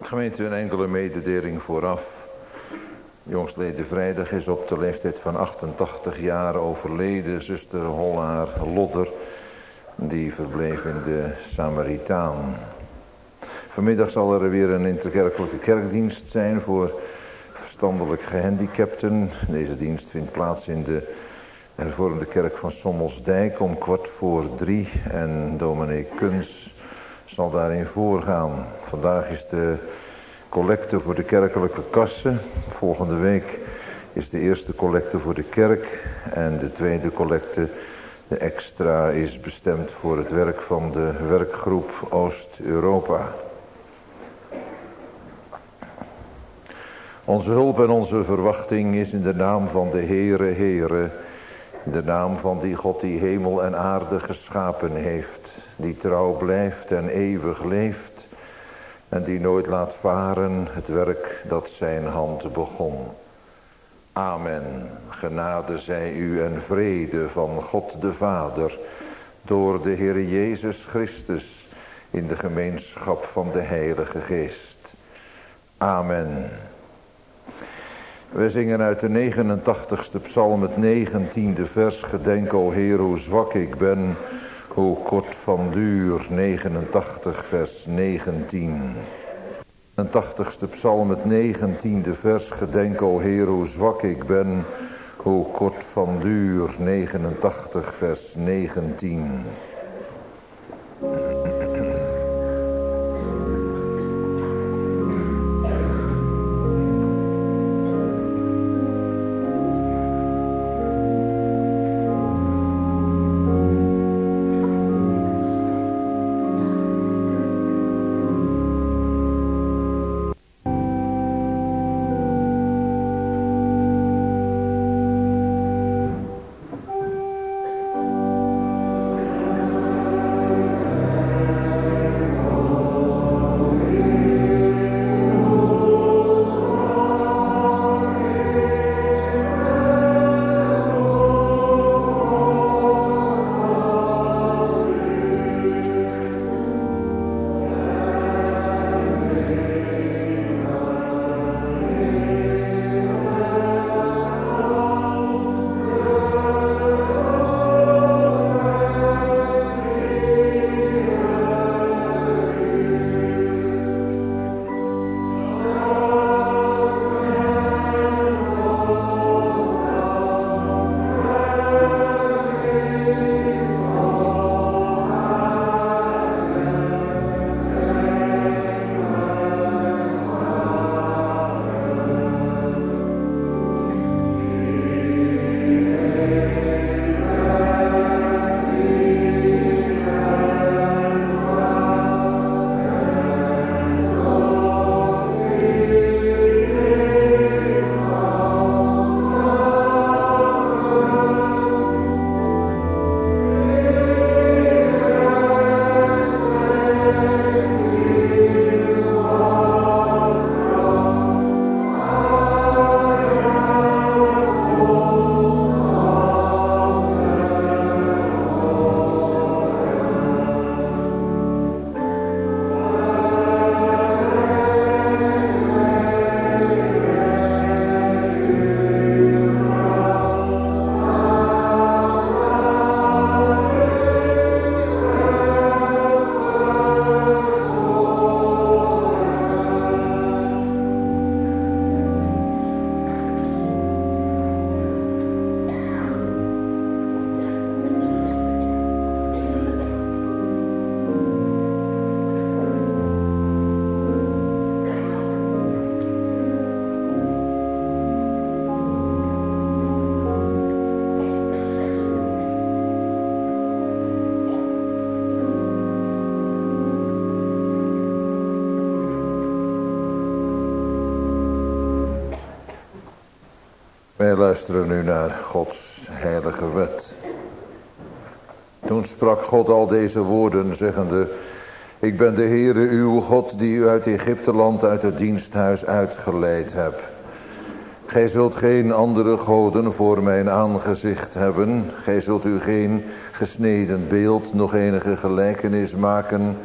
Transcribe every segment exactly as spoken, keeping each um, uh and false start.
Gemeente, een enkele mededeling vooraf. Jongstleden vrijdag is op de leeftijd van achtentachtig jaar overleden zuster Hollaar Lodder. Die verbleef in de Samaritaan. Vanmiddag zal er weer een interkerkelijke kerkdienst zijn voor verstandelijk gehandicapten. Deze dienst vindt plaats in de hervormde kerk van Sommelsdijk om kwart voor drie. En dominee Kuns zal daarin voorgaan. Vandaag is de collecte voor de kerkelijke kassen. Volgende week is de eerste collecte voor de kerk. En de tweede collecte, de extra, is bestemd voor het werk van de werkgroep Oost-Europa. Onze hulp en onze verwachting is in de naam van de Heere, Heere. In de naam van die God die hemel en aarde geschapen heeft. Die trouw blijft en eeuwig leeft. En die nooit laat varen het werk dat zijn hand begon. Amen. Genade zij u en vrede van God de Vader. Door de Heere Jezus Christus. In de gemeenschap van de Heilige Geest. Amen. We zingen uit de negenentachtigste psalm het negentiende vers. Gedenk, o Heer, hoe zwak ik ben, hoe kort van duur. negenentachtig vers negentien. negenentachtigste psalm het negentiende vers. Gedenk, o Heer, hoe zwak ik ben, hoe kort van duur. negenentachtig vers negentien. Wij luisteren nu naar Gods heilige wet. Toen sprak God al deze woorden, zeggende: Ik ben de Heere uw God, die u uit Egypteland, uit het diensthuis uitgeleid heb. Gij zult geen andere goden voor mijn aangezicht hebben. Gij zult u geen gesneden beeld, nog enige gelijkenis maken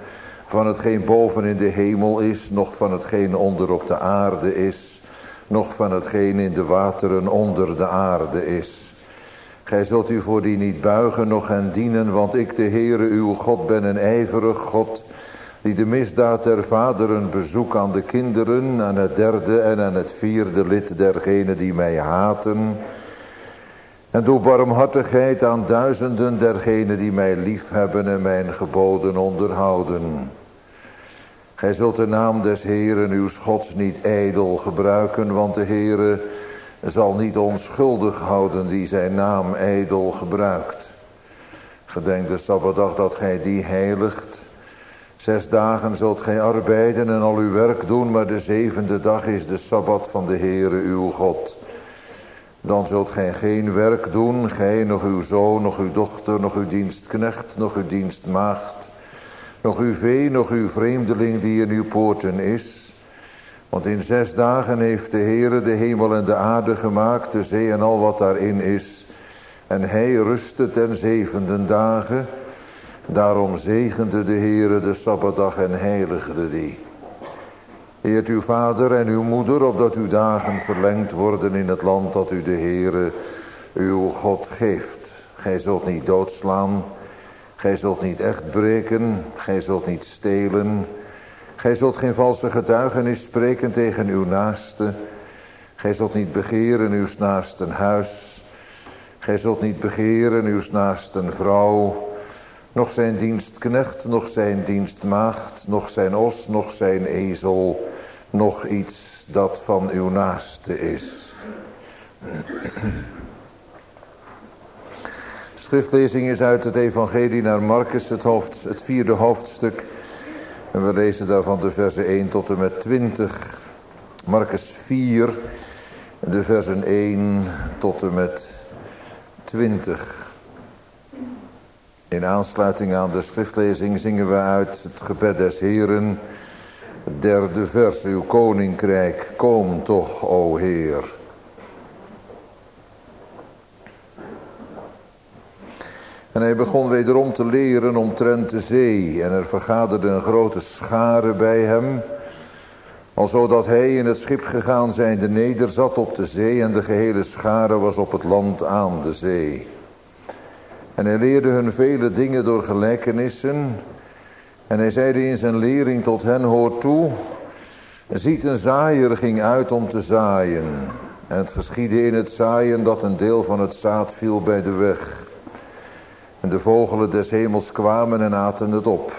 van hetgeen boven in de hemel is, noch van hetgeen onder op de aarde is, noch van hetgeen in de wateren onder de aarde is. Gij zult u voor die niet buigen, noch hen dienen, want ik, de Heere, uw God, ben een ijverig God, die de misdaad der vaderen bezoek aan de kinderen, aan het derde en aan het vierde lid dergenen die mij haten. En doe barmhartigheid aan duizenden dergenen die mij liefhebben en mijn geboden onderhouden. Gij zult de naam des Heeren uws Gods niet ijdel gebruiken, want de Heere zal niet onschuldig houden die zijn naam ijdel gebruikt. Gedenk de Sabbatdag dat gij die heiligt. Zes dagen zult gij arbeiden en al uw werk doen, maar de zevende dag is de Sabbat van de Heere uw God. Dan zult gij geen werk doen, gij, nog uw zoon, nog uw dochter, nog uw dienstknecht, nog uw dienstmaagd, nog uw vee, nog uw vreemdeling die in uw poorten is. Want in zes dagen heeft de Heere de hemel en de aarde gemaakt, de zee en al wat daarin is. En hij rustte ten zevende dagen. Daarom zegende de Heere de Sabbatdag en heiligde die. Eert uw vader en uw moeder, opdat uw dagen verlengd worden in het land dat u de Heere uw God geeft. Gij zult niet doodslaan, gij zult niet echt breken, gij zult niet stelen. Gij zult geen valse getuigenis spreken tegen uw naaste. Gij zult niet begeren uw naasten huis. Gij zult niet begeren uw naasten vrouw. Nog zijn dienstknecht, nog zijn dienstmaagd, nog zijn os, nog zijn ezel, nog iets dat van uw naaste is. De schriftlezing is uit het evangelie naar Marcus, het, hoofd, het vierde hoofdstuk. En we lezen daarvan de versen één tot en met twintig. Marcus vier, de versen één tot en met twintig. In aansluiting aan de schriftlezing zingen we uit het gebed des Heeren, het derde vers. Uw koninkrijk, kom toch, o Heer. En hij begon wederom te leren omtrent de zee, en er vergaderde een grote schare bij hem, alzodat hij in het schip gegaan zijnde nederzat op de zee, en de gehele schare was op het land aan de zee. En hij leerde hun vele dingen door gelijkenissen. En hij zeide in zijn lering tot hen, hoort toe. Ziet, een zaaier ging uit om te zaaien. En het geschiedde in het zaaien dat een deel van het zaad viel bij de weg. En de vogelen des hemels kwamen en aten het op.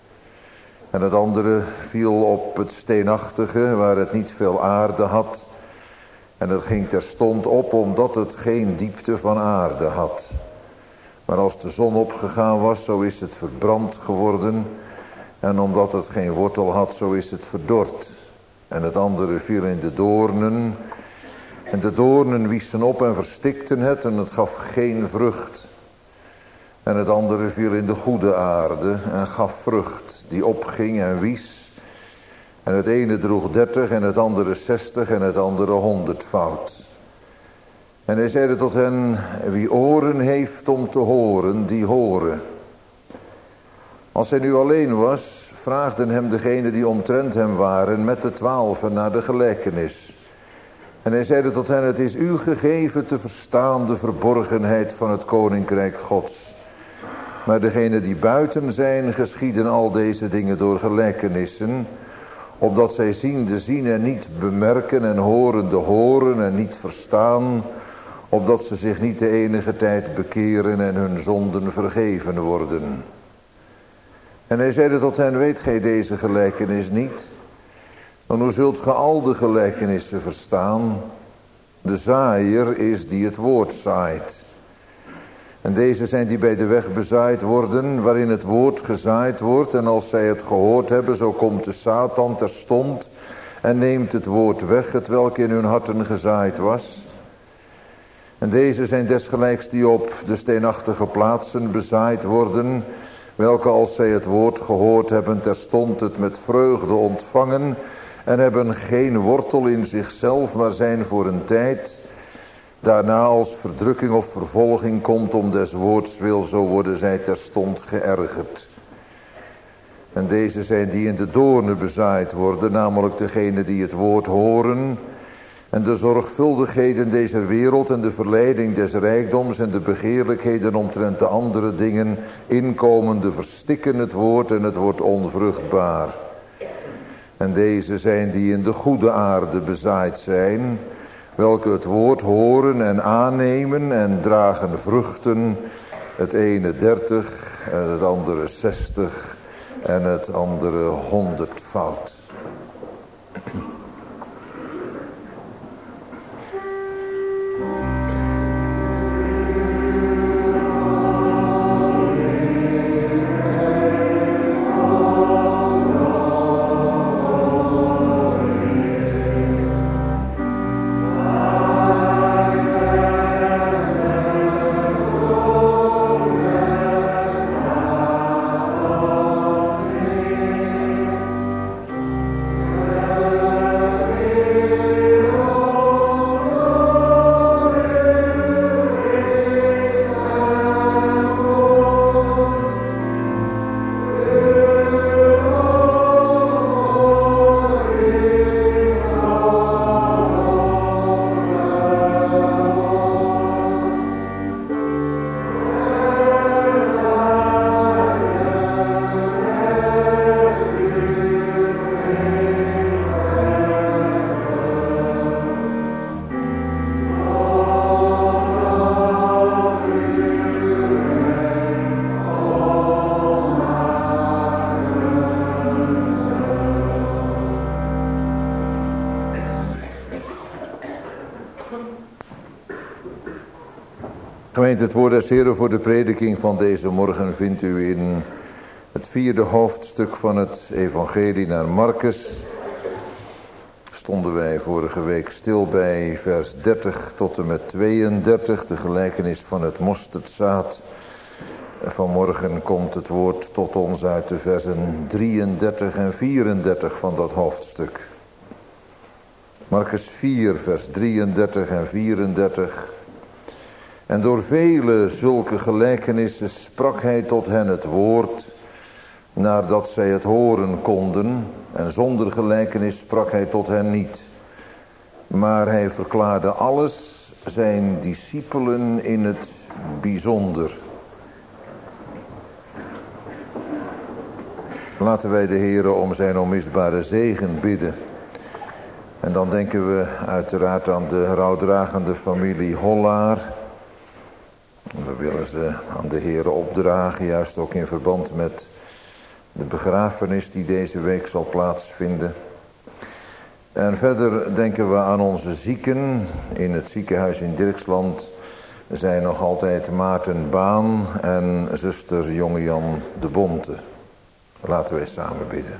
En het andere viel op het steenachtige, waar het niet veel aarde had. En het ging terstond op, omdat het geen diepte van aarde had. Maar als de zon opgegaan was, zo is het verbrand geworden. En omdat het geen wortel had, zo is het verdord. En het andere viel in de doornen. En de doornen wiesten op en verstikten het, en het gaf geen vrucht. En het andere viel in de goede aarde en gaf vrucht, die opging en wies. En het ene droeg dertig en het andere zestig en het andere honderdvoud. En hij zeide tot hen, wie oren heeft om te horen, die horen. Als hij nu alleen was, vraagden hem degenen die omtrent hem waren met de twaalfen naar de gelijkenis. En hij zeide tot hen, het is u gegeven te verstaan de verborgenheid van het koninkrijk Gods. Maar degenen die buiten zijn, geschieden al deze dingen door gelijkenissen, opdat zij ziende zien en niet bemerken en horende horen en niet verstaan, opdat ze zich niet de enige tijd bekeren en hun zonden vergeven worden. En hij zeide tot hen, weet gij deze gelijkenis niet? Dan hoe zult ge al de gelijkenissen verstaan? De zaaier is die het woord zaait. En deze zijn die bij de weg bezaaid worden, waarin het woord gezaaid wordt. En als zij het gehoord hebben, zo komt de Satan terstond en neemt het woord weg, hetwelk in hun harten gezaaid was. En deze zijn desgelijks die op de steenachtige plaatsen bezaaid worden, welke als zij het woord gehoord hebben, terstond het met vreugde ontvangen en hebben geen wortel in zichzelf, maar zijn voor een tijd. Daarna als verdrukking of vervolging komt om des woords wil, zo worden zij terstond geërgerd. En deze zijn die in de doornen bezaaid worden, namelijk degenen die het woord horen en de zorgvuldigheden deze wereld en de verleiding des rijkdoms en de begeerlijkheden omtrent de andere dingen inkomende verstikken het woord en het wordt onvruchtbaar. En deze zijn die in de goede aarde bezaaid zijn, welke het woord horen en aannemen en dragen vruchten, het ene dertig en het andere zestig en het andere honderdvoud. Gemeente, het woord des Heren voor de prediking van deze morgen vindt u in het vierde hoofdstuk van het evangelie naar Marcus. Stonden wij vorige week stil bij vers dertig tot en met tweeëndertig, de gelijkenis van het mosterdzaad. Vanmorgen komt het woord tot ons uit de versen drieëndertig en vierendertig van dat hoofdstuk. Marcus vier, vers drieëndertig en vierendertig. En door vele zulke gelijkenissen sprak hij tot hen het woord, nadat zij het horen konden, en zonder gelijkenis sprak hij tot hen niet. Maar hij verklaarde alles zijn discipelen in het bijzonder. Laten wij de Heere om zijn onmisbare zegen bidden. En dan denken we uiteraard aan de rouwdragende familie Hollaar. We willen ze aan de Heere opdragen, juist ook in verband met de begrafenis die deze week zal plaatsvinden. En verder denken we aan onze zieken. In het ziekenhuis in Dirksland zijn nog altijd Maarten Baan en zuster Jongejan de Bonte. Laten wij samen bidden.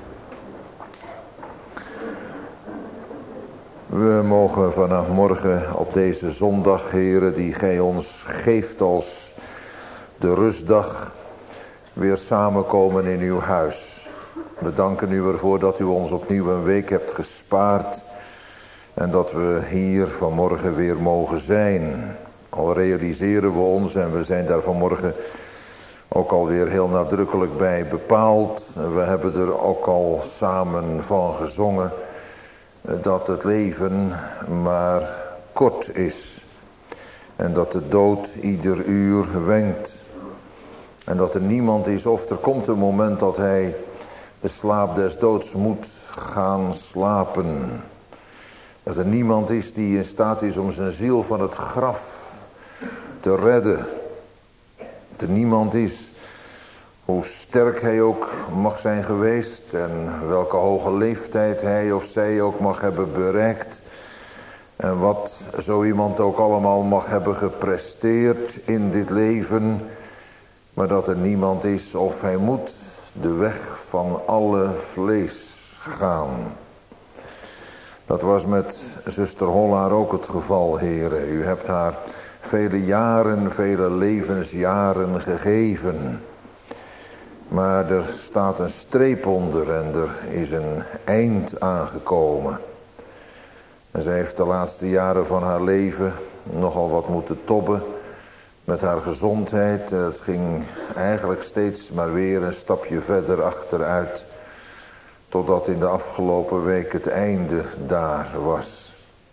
We mogen vanaf morgen op deze zondag, Heere, die gij ons geeft als de rustdag, weer samenkomen in uw huis. We danken u ervoor dat u ons opnieuw een week hebt gespaard en dat we hier vanmorgen weer mogen zijn. Al realiseren we ons, en we zijn daar vanmorgen ook alweer heel nadrukkelijk bij bepaald. We hebben er ook al samen van gezongen dat het leven maar kort is. En dat de dood ieder uur wenkt. En dat er niemand is, of er komt een moment dat hij de slaap des doods moet gaan slapen. Dat er niemand is die in staat is om zijn ziel van het graf te redden. Dat er niemand is, hoe sterk hij ook mag zijn geweest en welke hoge leeftijd hij of zij ook mag hebben bereikt. En wat zo iemand ook allemaal mag hebben gepresteerd in dit leven. Maar dat er niemand is of hij moet de weg van alle vlees gaan. Dat was met zuster Hollaar ook het geval, heren. U hebt haar vele jaren, vele levensjaren gegeven. Maar er staat een streep onder en er is een eind aangekomen. En zij heeft de laatste jaren van haar leven nogal wat moeten tobben met haar gezondheid. En het ging eigenlijk steeds maar weer een stapje verder achteruit. Totdat in de afgelopen week het einde daar was.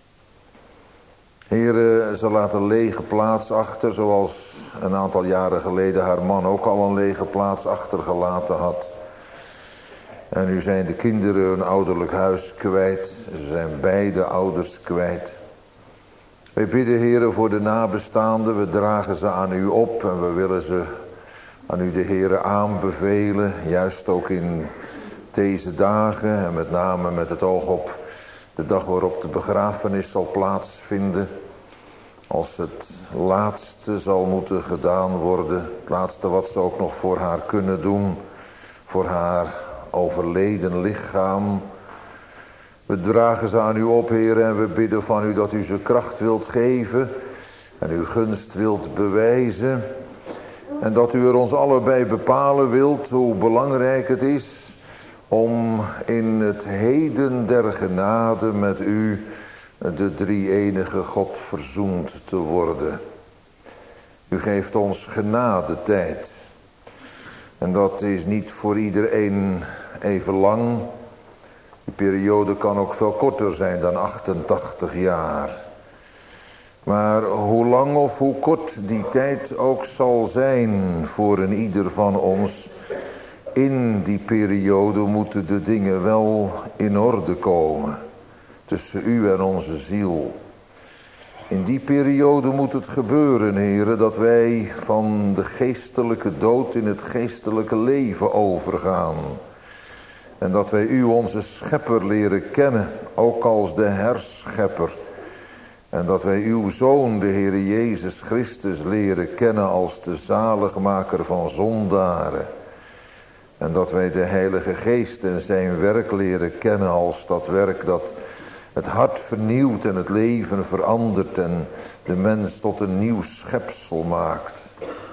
Heere, ze laat een lege plaats achter, zoals een aantal jaren geleden haar man ook al een lege plaats achtergelaten had. En nu zijn de kinderen hun ouderlijk huis kwijt. Ze zijn beide ouders kwijt. Wij bidden, Heere, voor de nabestaanden. We dragen ze aan u op en we willen ze aan u, de Heere, aanbevelen. Juist ook in deze dagen en met name met het oog op de dag waarop de begrafenis zal plaatsvinden. Als het laatste zal moeten gedaan worden. Het laatste wat ze ook nog voor haar kunnen doen. Voor haar overleden lichaam. We dragen ze aan u op, Heer, en we bidden van u dat u ze kracht wilt geven. En uw gunst wilt bewijzen. En dat u er ons allebei bepalen wilt hoe belangrijk het is om in het heden der genade met u, de drie-enige God, verzoend te worden. U geeft ons genadetijd. En dat is niet voor iedereen even lang. Die periode kan ook veel korter zijn dan achtentachtig jaar. Maar hoe lang of hoe kort die tijd ook zal zijn voor een ieder van ons, in die periode moeten de dingen wel in orde komen. Tussen u en onze ziel. In die periode moet het gebeuren, heren, dat wij van de geestelijke dood in het geestelijke leven overgaan. En dat wij u, onze schepper, leren kennen, ook als de herschepper. En dat wij uw Zoon, de Heere Jezus Christus, leren kennen als de zaligmaker van zondaren. En dat wij de Heilige Geest en zijn werk leren kennen als dat werk dat het hart vernieuwt en het leven verandert en de mens tot een nieuw schepsel maakt.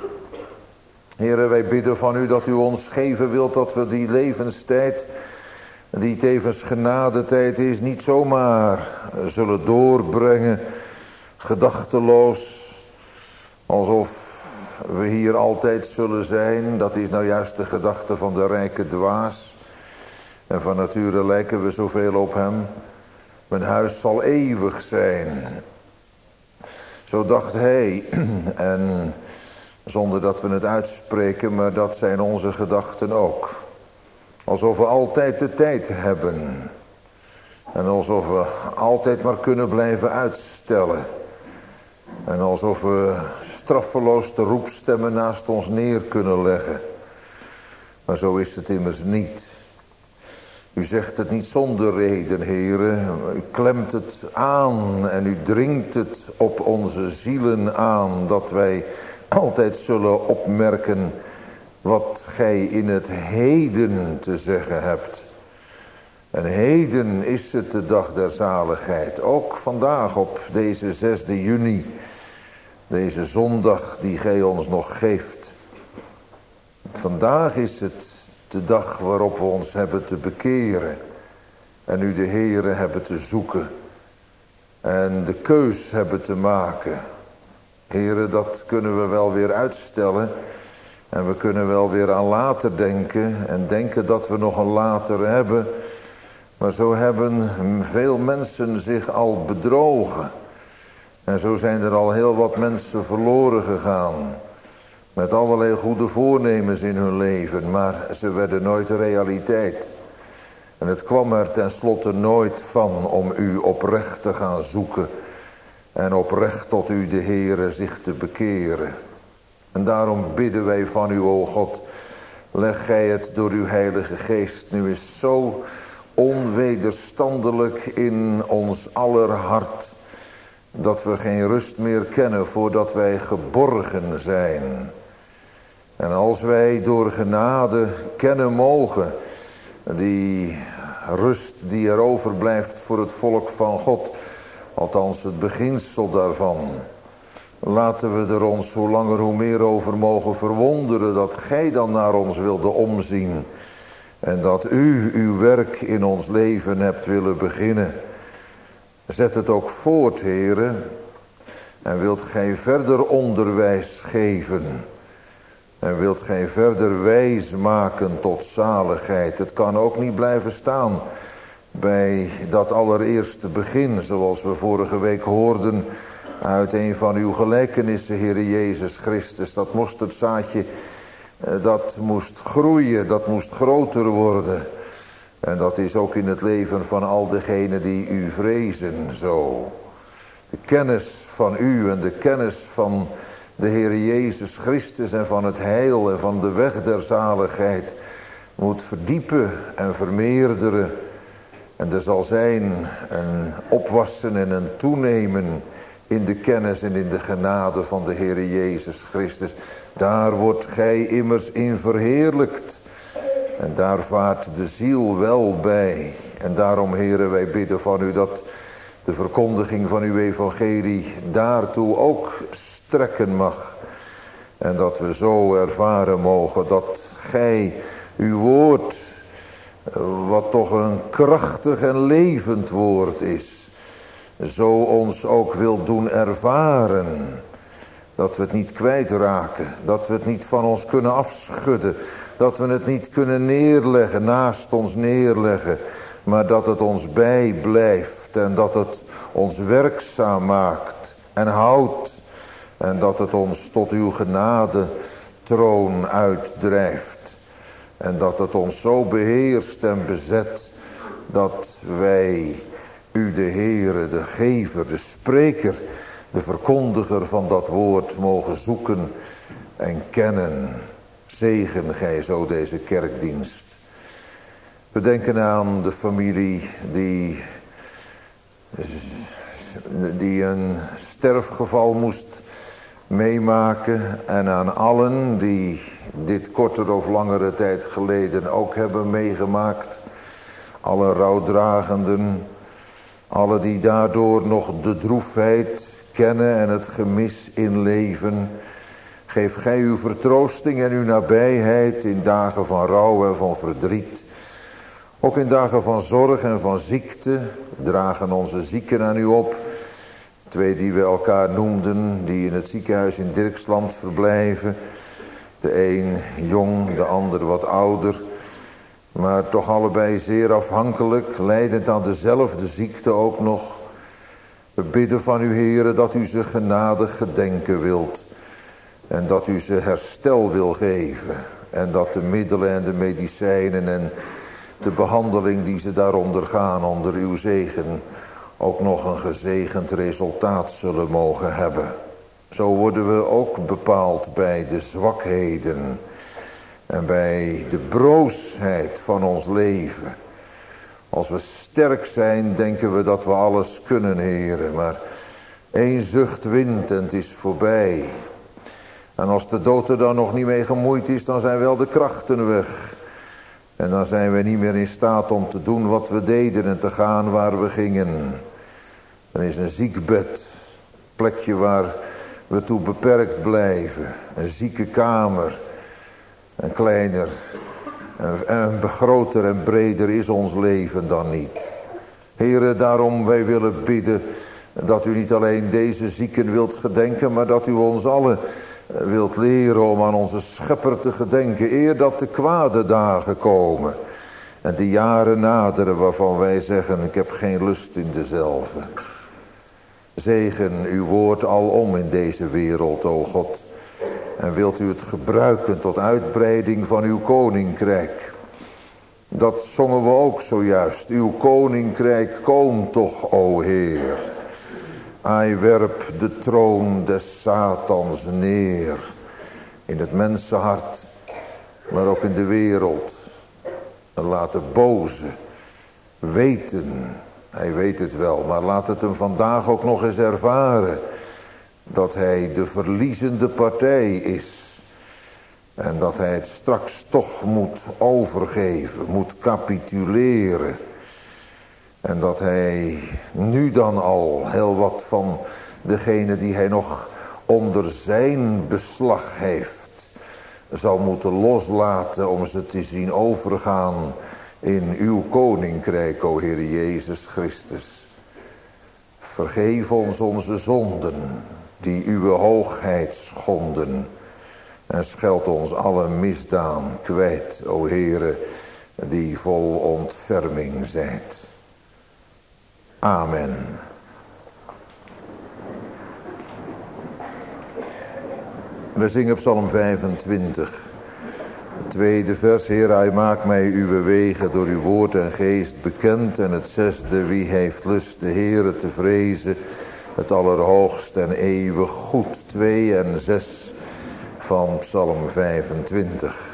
Heere, wij bidden van u dat u ons geven wilt dat we die levenstijd, die tevens genadetijd is, niet zomaar zullen doorbrengen, gedachteloos, alsof we hier altijd zullen zijn. Dat is nou juist de gedachte van de rijke dwaas. En van nature lijken we zoveel op hem. Mijn huis zal eeuwig zijn. Zo dacht hij. En zonder dat we het uitspreken, maar dat zijn onze gedachten ook. Alsof we altijd de tijd hebben. En alsof we altijd maar kunnen blijven uitstellen. En alsof we straffeloos de roepstemmen naast ons neer kunnen leggen. Maar zo is het immers niet. U zegt het niet zonder reden, Heere. U klemt het aan en u dringt het op onze zielen aan. Dat wij altijd zullen opmerken wat gij in het heden te zeggen hebt. En heden is het de dag der zaligheid. Ook vandaag op deze zesde juni. Deze zondag die gij ons nog geeft. Vandaag is het de dag waarop we ons hebben te bekeren. En u de Heere hebben te zoeken. En de keus hebben te maken. Heere, dat kunnen we wel weer uitstellen. En we kunnen wel weer aan later denken. En denken dat we nog een later hebben. Maar zo hebben veel mensen zich al bedrogen. En zo zijn er al heel wat mensen verloren gegaan. Met allerlei goede voornemens in hun leven. Maar ze werden nooit realiteit. En het kwam er tenslotte nooit van om u oprecht te gaan zoeken. En oprecht tot u de Heere zich te bekeren. En daarom bidden wij van u, o God. Leg gij het door uw Heilige Geest nu eens zo onwederstandelijk in ons aller hart. Dat we geen rust meer kennen voordat wij geborgen zijn. En als wij door genade kennen mogen die rust die er overblijft voor het volk van God. Althans het beginsel daarvan. Laten we er ons hoe langer hoe meer over mogen verwonderen dat gij dan naar ons wilde omzien. En dat u uw werk in ons leven hebt willen beginnen. Zet het ook voort, Heere. En wilt gij verder onderwijs geven. En wilt gij verder wijs maken tot zaligheid. Het kan ook niet blijven staan bij dat allereerste begin. Zoals we vorige week hoorden uit een van uw gelijkenissen, Heere Jezus Christus. Dat moest het zaadje, dat moest groeien, dat moest groter worden. En dat is ook in het leven van al degenen die u vrezen zo. De kennis van u en de kennis van de Heere Jezus Christus en van het heil en van de weg der zaligheid moet verdiepen en vermeerderen. En er zal zijn een opwassen en een toenemen in de kennis en in de genade van de Heere Jezus Christus. Daar wordt gij immers in verheerlijkt. En daar vaart de ziel wel bij. En daarom, Heere, wij bidden van u dat de verkondiging van uw evangelie daartoe ook strekken mag. En dat we zo ervaren mogen dat gij uw woord, wat toch een krachtig en levend woord is, zo ons ook wil doen ervaren. Dat we het niet kwijtraken, dat we het niet van ons kunnen afschudden, dat we het niet kunnen neerleggen, naast ons neerleggen, maar dat het ons bijblijft en dat het ons werkzaam maakt en houdt en dat het ons tot uw genade troon uitdrijft en dat het ons zo beheerst en bezet dat wij u, de Heere, de gever, de spreker, de verkondiger van dat woord mogen zoeken en kennen. Zegen gij zo deze kerkdienst. We denken aan de familie die, die een sterfgeval moest meemaken. En aan allen die dit korter of langere tijd geleden ook hebben meegemaakt. Alle rouwdragenden. Alle die daardoor nog de droefheid kennen en het gemis inleven. Geef gij uw vertroosting en uw nabijheid in dagen van rouw en van verdriet. Ook in dagen van zorg en van ziekte dragen onze zieken aan u op. Twee die we elkaar noemden, die in het ziekenhuis in Dirksland verblijven. De een jong, de ander wat ouder. Maar toch allebei zeer afhankelijk, lijdend aan dezelfde ziekte ook nog. We bidden van u, Heere, dat u ze genadig gedenken wilt. En dat u ze herstel wil geven. En dat de middelen en de medicijnen en de behandeling die ze daaronder gaan onder uw zegen ook nog een gezegend resultaat zullen mogen hebben. Zo worden we ook bepaald bij de zwakheden en bij de broosheid van ons leven. Als we sterk zijn, denken we dat we alles kunnen, Heere. Maar één zucht wint en het is voorbij. En als de dood er dan nog niet mee gemoeid is, dan zijn wel de krachten weg. En dan zijn we niet meer in staat om te doen wat we deden en te gaan waar we gingen. Dan is een ziekbed, een plekje waar we toe beperkt blijven. Een zieke kamer, een kleiner, en een groter en breder is ons leven dan niet. Heere, daarom wij willen bidden dat u niet alleen deze zieken wilt gedenken, maar dat u ons allen wilt leren om aan onze schepper te gedenken, eer dat de kwade dagen komen en de jaren naderen waarvan wij zeggen, ik heb geen lust in dezelfde. Zegen uw woord alom in deze wereld, o God, en wilt u het gebruiken tot uitbreiding van uw koninkrijk. Dat zongen we ook zojuist. Uw koninkrijk kom toch, o Heer. Hij werp de troon des Satans neer. In het mensenhart, maar ook in de wereld. En laat de boze weten, hij weet het wel, maar laat het hem vandaag ook nog eens ervaren, dat hij de verliezende partij is. En dat hij het straks toch moet overgeven, moet capituleren. En dat hij nu dan al heel wat van degene die hij nog onder zijn beslag heeft, zal moeten loslaten om ze te zien overgaan in uw koninkrijk, o Heer Jezus Christus. Vergeef ons onze zonden. die uw hoogheid schonden. En scheld ons alle misdaan kwijt, o Heere, die vol ontferming zijt. Amen. We zingen Psalm vijfentwintig. Het tweede vers, Heer, hij maakt mij uw wegen door uw woord en geest bekend. En het zesde, wie heeft lust de Heere te vrezen, het allerhoogst en eeuwig goed. Twee en zes van Psalm vijfentwintig.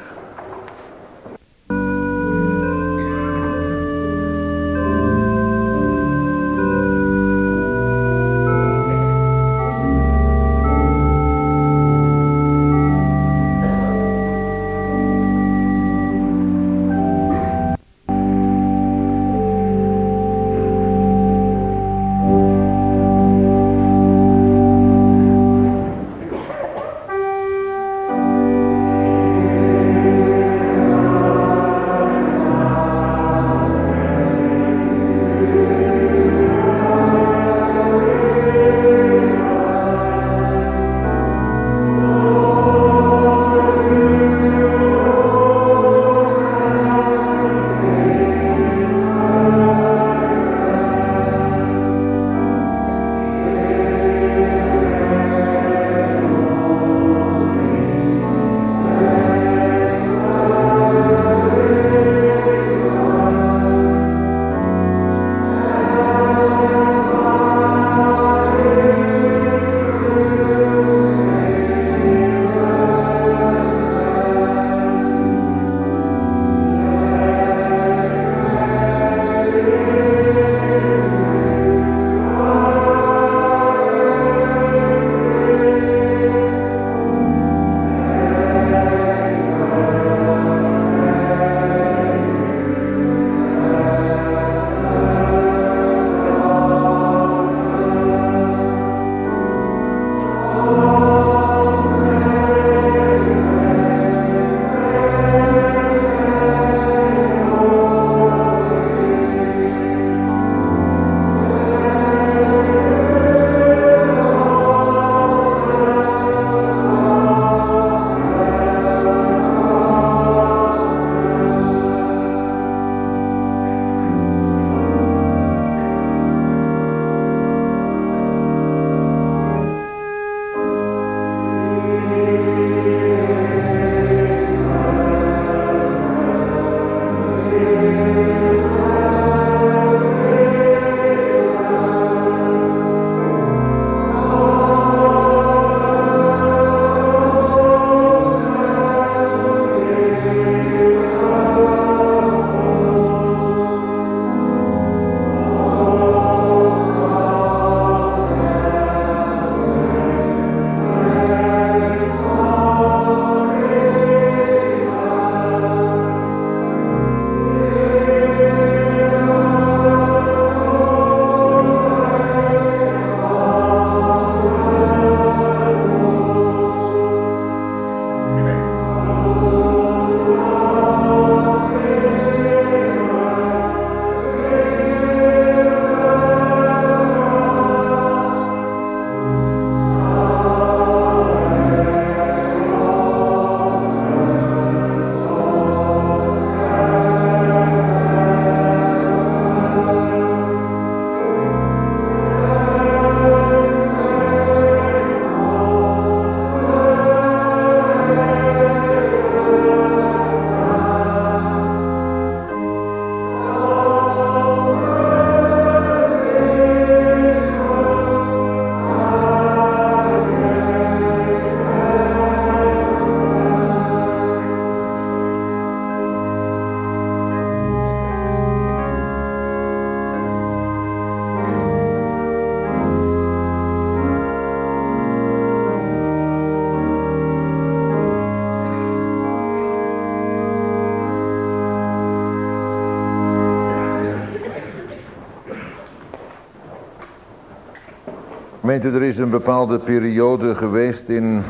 Gemeente, er is een bepaalde periode geweest in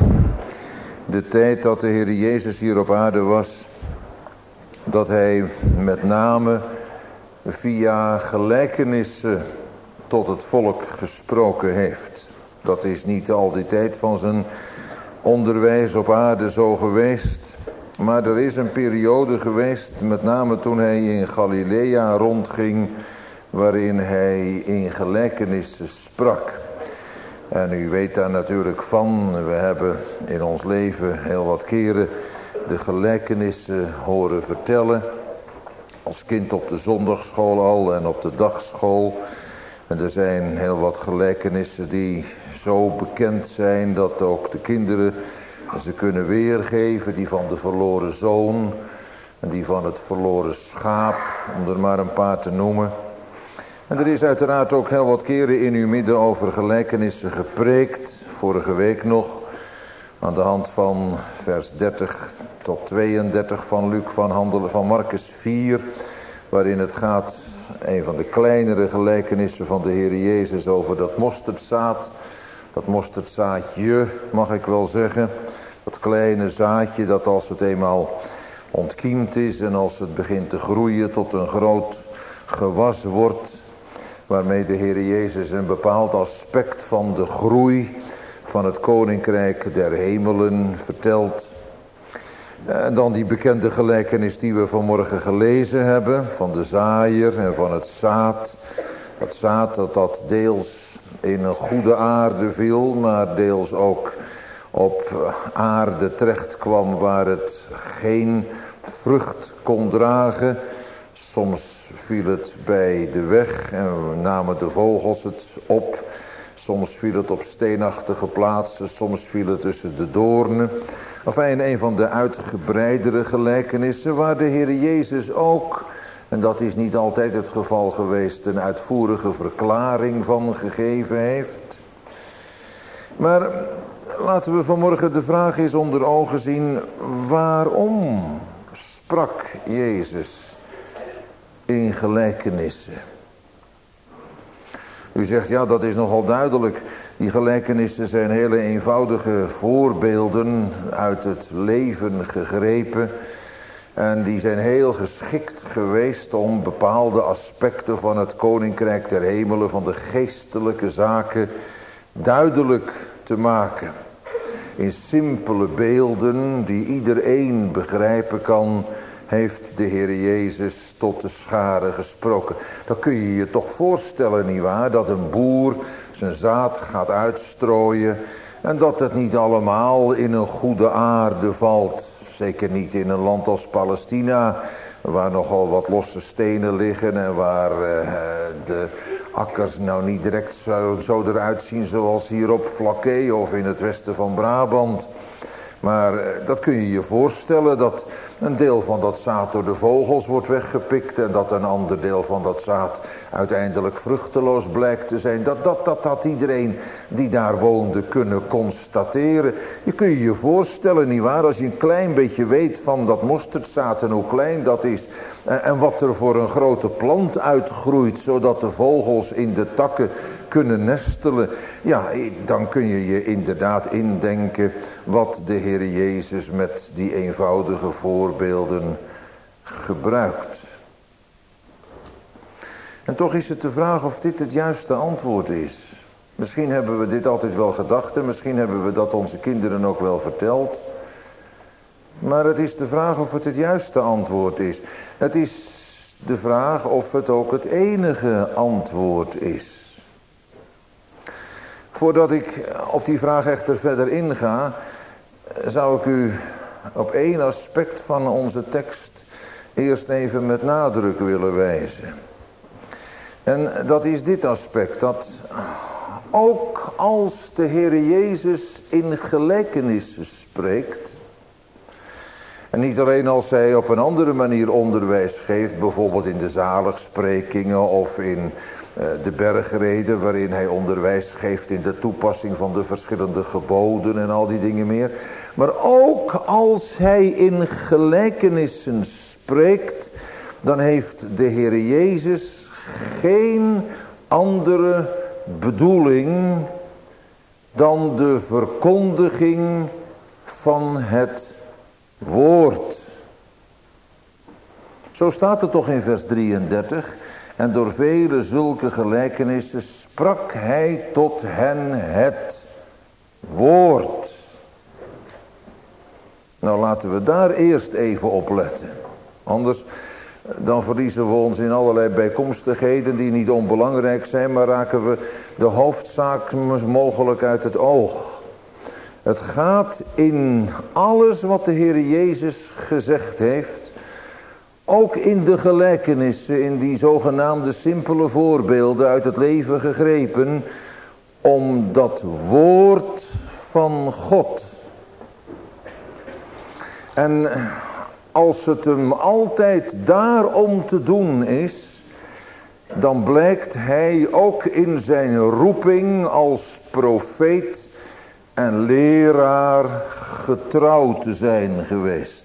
de tijd dat de Heer Jezus hier op aarde was, dat hij met name via gelijkenissen tot het volk gesproken heeft. Dat is niet al die tijd van zijn onderwijs op aarde zo geweest. Maar er is een periode geweest, met name toen hij in Galilea rondging, waarin hij in gelijkenissen sprak. En u weet daar natuurlijk van, we hebben in ons leven heel wat keren de gelijkenissen horen vertellen. Als kind op de zondagsschool al en op de dagschool. En er zijn heel wat gelijkenissen die zo bekend zijn dat ook de kinderen ze kunnen weergeven. Die van de verloren zoon en die van het verloren schaap, om er maar een paar te noemen. En er is uiteraard ook heel wat keren in uw midden over gelijkenissen gepreekt. Vorige week nog aan de hand van vers dertig tot tweeëndertig van Luc van, handelen, van Marcus vier. Waarin het gaat, een van de kleinere gelijkenissen van de Heer Jezus over dat mosterdzaad. Dat mosterdzaadje mag ik wel zeggen. Dat kleine zaadje dat als het eenmaal ontkiemd is en als het begint te groeien tot een groot gewas wordt. Waarmee de Heer Jezus een bepaald aspect van de groei van het koninkrijk der hemelen vertelt. En dan die bekende gelijkenis die we vanmorgen gelezen hebben. Van de zaaier en van het zaad. Dat zaad dat dat deels in een goede aarde viel. Maar deels ook op aarde terecht kwam waar het geen vrucht kon dragen. Soms viel het bij de weg en namen de vogels het op. Soms viel het op steenachtige plaatsen, soms viel het tussen de doornen. Enfin, een van de uitgebreidere gelijkenissen waar de Heer Jezus ook, en dat is niet altijd het geval geweest, een uitvoerige verklaring van gegeven heeft. Maar laten we vanmorgen de vraag eens onder ogen zien, waarom sprak Jezus in gelijkenissen? U zegt, ja, dat is nogal duidelijk. Die gelijkenissen zijn hele eenvoudige voorbeelden uit het leven gegrepen. En die zijn heel geschikt geweest om bepaalde aspecten van het koninkrijk der hemelen, van de geestelijke zaken, duidelijk te maken. In simpele beelden die iedereen begrijpen kan, heeft de Heer Jezus tot de schare gesproken. Dan kun je je toch voorstellen, nietwaar, dat een boer zijn zaad gaat uitstrooien en dat het niet allemaal in een goede aarde valt. Zeker niet in een land als Palestina, waar nogal wat losse stenen liggen en waar uh, de akkers nou niet direct zo, zo eruit zien zoals hier op Vlakke of in het westen van Brabant. Maar uh, dat kun je je voorstellen, dat een deel van dat zaad door de vogels wordt weggepikt en dat een ander deel van dat zaad uiteindelijk vruchteloos blijkt te zijn. Dat, dat, dat had iedereen die daar woonde kunnen constateren. Je kun je je voorstellen, nietwaar, als je een klein beetje weet van dat mosterdzaad en hoe klein dat is. En, en wat er voor een grote plant uitgroeit, zodat de vogels in de takken kunnen nestelen. Ja, dan kun je je inderdaad indenken wat de Heer Jezus met die eenvoudige voorbeelden gebruikt. En toch is het de vraag of dit het juiste antwoord is. Misschien hebben we dit altijd wel gedacht en misschien hebben we dat onze kinderen ook wel verteld. Maar het is de vraag of het het juiste antwoord is. Het is de vraag of het ook het enige antwoord is. Voordat ik op die vraag echter verder inga, zou ik u op één aspect van onze tekst eerst even met nadruk willen wijzen. En dat is dit aspect, dat ook als de Heer Jezus in gelijkenissen spreekt, en niet alleen als hij op een andere manier onderwijs geeft, bijvoorbeeld in de zaligsprekingen of in uh, de bergreden, waarin hij onderwijs geeft in de toepassing van de verschillende geboden en al die dingen meer. Maar ook als hij in gelijkenissen spreekt, dan heeft de Heer Jezus geen andere bedoeling dan de verkondiging van het woord. Zo staat het toch in vers drieëndertig. En door vele zulke gelijkenissen sprak hij tot hen het woord. Nou, laten we daar eerst even op letten. Anders dan verliezen we ons in allerlei bijkomstigheden die niet onbelangrijk zijn, maar raken we de hoofdzaak mogelijk uit het oog. Het gaat in alles wat de Heer Jezus gezegd heeft, ook in de gelijkenissen, in die zogenaamde simpele voorbeelden uit het leven gegrepen, om dat woord van God. En als het hem altijd daarom te doen is, dan blijkt hij ook in zijn roeping als profeet en leraar getrouw te zijn geweest.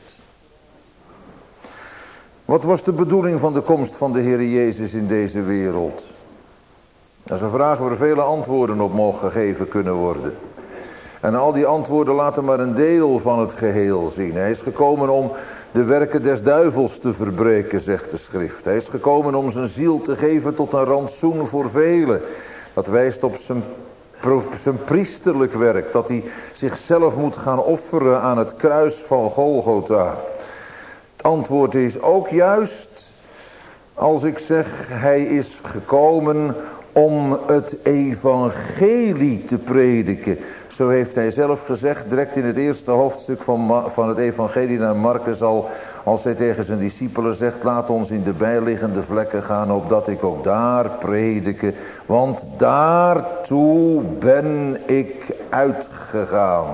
Wat was de bedoeling van de komst van de Heer Jezus in deze wereld? Dat is een vraag waar vele antwoorden op mogen gegeven kunnen worden. En al die antwoorden laten maar een deel van het geheel zien. Hij is gekomen om de werken des duivels te verbreken, zegt de schrift. Hij is gekomen om zijn ziel te geven tot een rantsoen voor velen. Dat wijst op zijn, zijn priesterlijk werk. Dat hij zichzelf moet gaan offeren aan het kruis van Golgotha. Het antwoord is ook juist als ik zeg, hij is gekomen om het evangelie te prediken. Zo heeft hij zelf gezegd, direct in het eerste hoofdstuk van, van het evangelie naar Marcus al, als hij tegen zijn discipelen zegt, laat ons in de bijliggende vlekken gaan, opdat ik ook daar predike, want daartoe ben ik uitgegaan.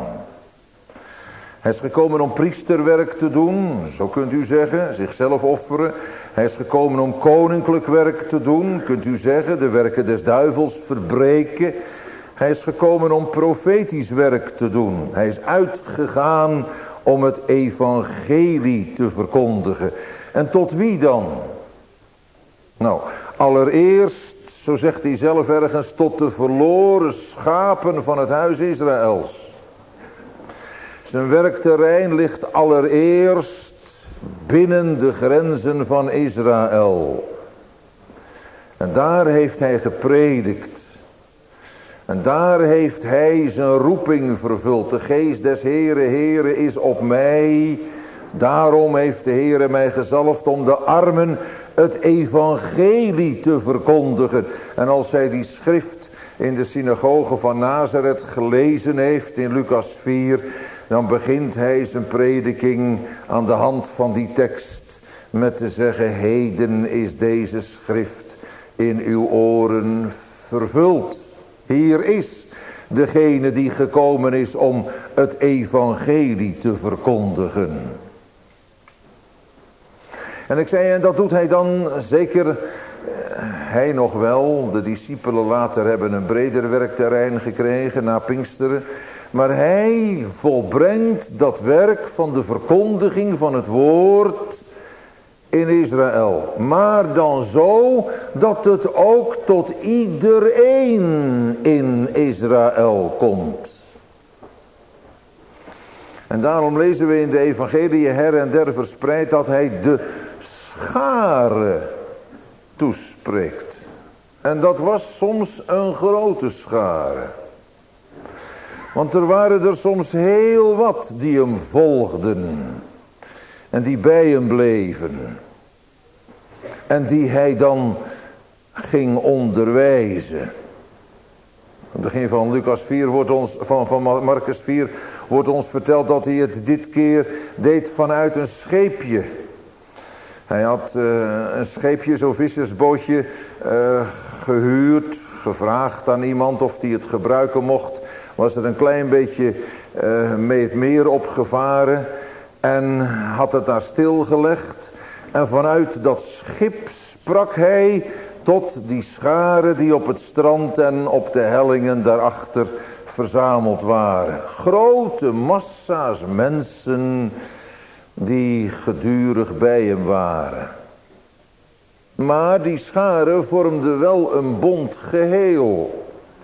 Hij is gekomen om priesterwerk te doen, zo kunt u zeggen, zichzelf offeren. Hij is gekomen om koninklijk werk te doen, kunt u zeggen, de werken des duivels verbreken. Hij is gekomen om profetisch werk te doen. Hij is uitgegaan om het evangelie te verkondigen. En tot wie dan? Nou, allereerst, zo zegt hij zelf ergens, tot de verloren schapen van het huis Israëls. Zijn werkterrein ligt allereerst binnen de grenzen van Israël. En daar heeft hij gepredikt. En daar heeft hij zijn roeping vervuld. De geest des Heere, Heere is op mij. Daarom heeft de Heere mij gezalfd om de armen het evangelie te verkondigen. En als hij die schrift in de synagoge van Nazareth gelezen heeft in Lucas vier, dan begint hij zijn prediking aan de hand van die tekst met te zeggen, heden is deze schrift in uw oren vervuld. Hier is degene die gekomen is om het evangelie te verkondigen. En ik zei, en dat doet hij dan zeker, hij nog wel, de discipelen later hebben een breder werkterrein gekregen na Pinksteren. Maar hij volbrengt dat werk van de verkondiging van het woord in Israël. Maar dan zo dat het ook tot iedereen in Israël komt. En daarom lezen we in de evangelie her en der verspreid dat hij de schare toespreekt. En dat was soms een grote schare. Want er waren er soms heel wat die hem volgden. En die bij hem bleven. En die hij dan ging onderwijzen. In het begin van Lucas vier wordt ons, van, van Marcus vier wordt ons verteld dat hij het dit keer deed vanuit een scheepje. Hij had uh, een scheepje, zo'n vissersbootje, uh, gehuurd, gevraagd aan iemand of hij het gebruiken mocht. Was er een klein beetje uh, mee het meer opgevaren en had het daar stilgelegd. En vanuit dat schip sprak hij tot die scharen die op het strand en op de hellingen daarachter verzameld waren. Grote massa's mensen die gedurig bij hem waren. Maar die scharen vormden wel een bond geheel.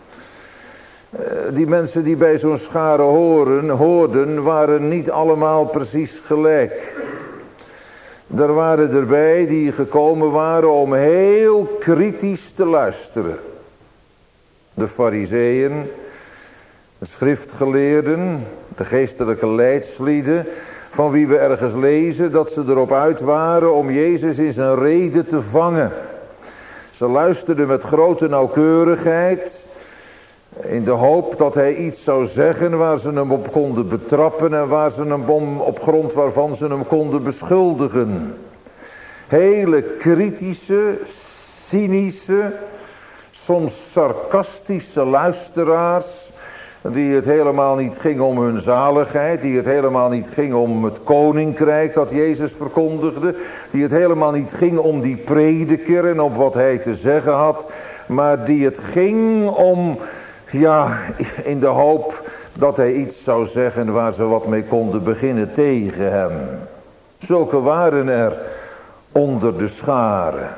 Die mensen die bij zo'n schare horen, hoorden, waren niet allemaal precies gelijk. Er waren erbij die gekomen waren om heel kritisch te luisteren. De Farizeeën, de schriftgeleerden, de geestelijke leidslieden, van wie we ergens lezen dat ze erop uit waren om Jezus in zijn rede te vangen. Ze luisterden met grote nauwkeurigheid, in de hoop dat hij iets zou zeggen waar ze hem op konden betrappen en waar ze hem op grond waarvan ze hem konden beschuldigen. Hele kritische, cynische, soms sarcastische luisteraars, die het helemaal niet ging om hun zaligheid, die het helemaal niet ging om het koninkrijk dat Jezus verkondigde, die het helemaal niet ging om die prediker en op wat hij te zeggen had, maar die het ging om, ja, in de hoop dat hij iets zou zeggen waar ze wat mee konden beginnen tegen hem. Zulke waren er onder de scharen.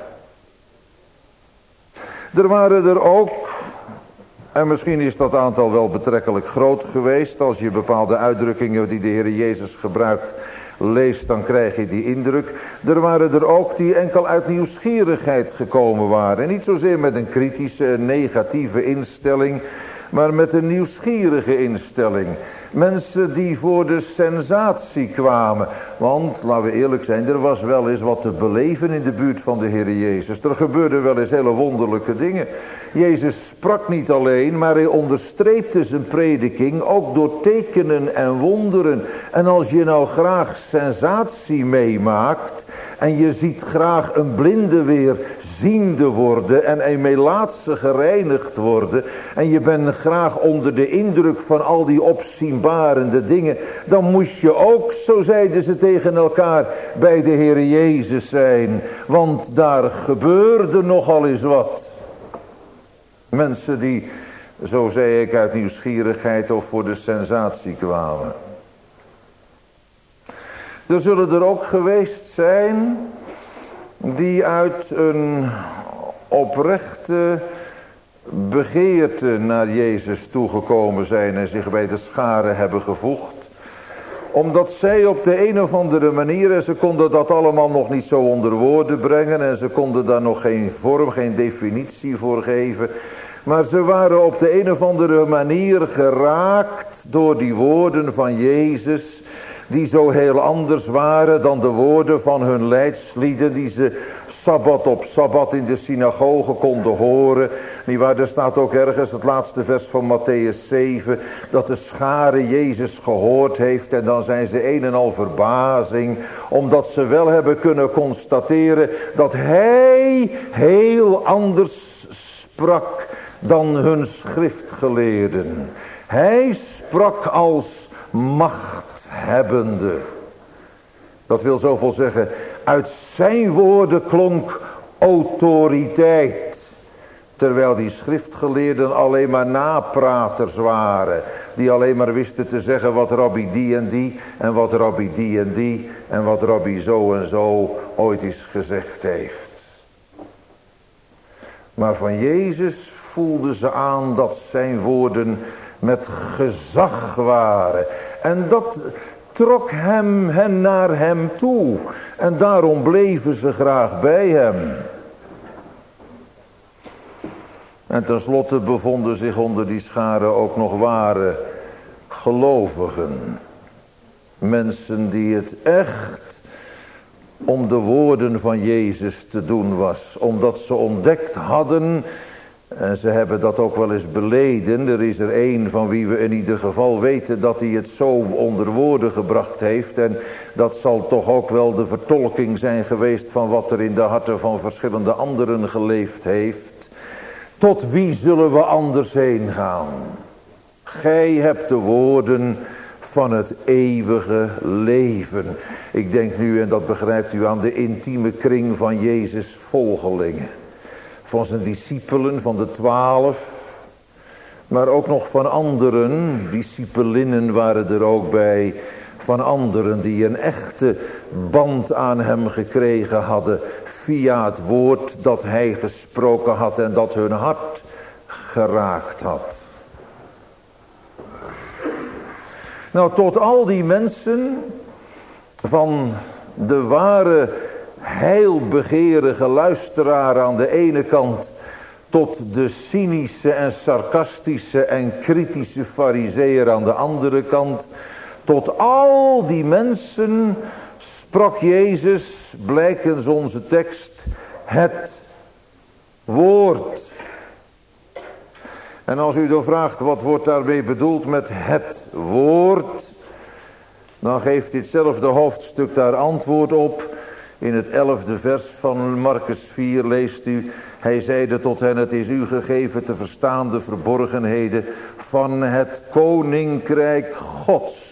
Er waren er ook, en misschien is dat aantal wel betrekkelijk groot geweest, als je bepaalde uitdrukkingen die de Heer Jezus gebruikt leest, dan krijg je die indruk. Er waren er ook die enkel uit nieuwsgierigheid gekomen waren. Niet zozeer met een kritische, negatieve instelling, maar met een nieuwsgierige instelling. Mensen die voor de sensatie kwamen. Want, laten we eerlijk zijn, er was wel eens wat te beleven in de buurt van de Heer Jezus. Er gebeurden wel eens hele wonderlijke dingen. Jezus sprak niet alleen, maar hij onderstreepte zijn prediking ook door tekenen en wonderen. En als je nou graag sensatie meemaakt en je ziet graag een blinde weer ziende worden en een melaatse gereinigd worden, en je bent graag onder de indruk van al die opzienbarende dingen, dan moet je ook, zo zeiden ze tegen elkaar, bij de Heer Jezus zijn, want daar gebeurde nogal eens wat. Mensen die, zo zei ik, uit nieuwsgierigheid of voor de sensatie kwamen. Er zullen er ook geweest zijn die uit een oprechte begeerte naar Jezus toegekomen zijn en zich bij de scharen hebben gevoegd. Omdat zij op de een of andere manier, en ze konden dat allemaal nog niet zo onder woorden brengen en ze konden daar nog geen vorm, geen definitie voor geven. Maar ze waren op de een of andere manier geraakt door die woorden van Jezus, die zo heel anders waren dan de woorden van hun leidslieden die ze sabbat op sabbat in de synagoge konden horen. Niewaar, er staat ook ergens het laatste vers van Matthäus zeven, dat de schare Jezus gehoord heeft en dan zijn ze een en al verbazing, omdat ze wel hebben kunnen constateren dat hij heel anders sprak dan hun schriftgeleerden. Hij sprak als machthebbende. Dat wil zoveel zeggen, uit zijn woorden klonk autoriteit. Terwijl die schriftgeleerden alleen maar napraters waren. Die alleen maar wisten te zeggen wat rabbi die en die en wat rabbi die en die en wat rabbi zo en zo ooit eens gezegd heeft. Maar van Jezus voelden ze aan dat zijn woorden met gezag waren. En dat trok hem, hen naar hem toe. En daarom bleven ze graag bij hem. En tenslotte bevonden zich onder die scharen ook nog ware gelovigen. Mensen die het echt om de woorden van Jezus te doen was. Omdat ze ontdekt hadden, en ze hebben dat ook wel eens beleden. Er is er één van wie we in ieder geval weten dat hij het zo onder woorden gebracht heeft. En dat zal toch ook wel de vertolking zijn geweest van wat er in de harten van verschillende anderen geleefd heeft. Tot wie zullen we anders heen gaan? Gij hebt de woorden van het eeuwige leven. Ik denk nu, en dat begrijpt u, aan de intieme kring van Jezus' volgelingen. Van zijn discipelen, van de twaalf. Maar ook nog van anderen, discipelinnen waren er ook bij. Van anderen die een echte band aan hem gekregen hadden. Via het woord dat hij gesproken had en dat hun hart geraakt had. Nou, tot al die mensen van de ware heilbegerige luisteraar aan de ene kant, tot de cynische en sarcastische en kritische farizeeër aan de andere kant. Tot al die mensen sprak Jezus, blijkens onze tekst, het woord. En als u dan vraagt, wat wordt daarmee bedoeld met het woord? Dan geeft ditzelfde hoofdstuk daar antwoord op. In het elfde vers van Markus vier leest u: hij zeide tot hen, het is u gegeven te verstaan de verborgenheden van het koninkrijk Gods.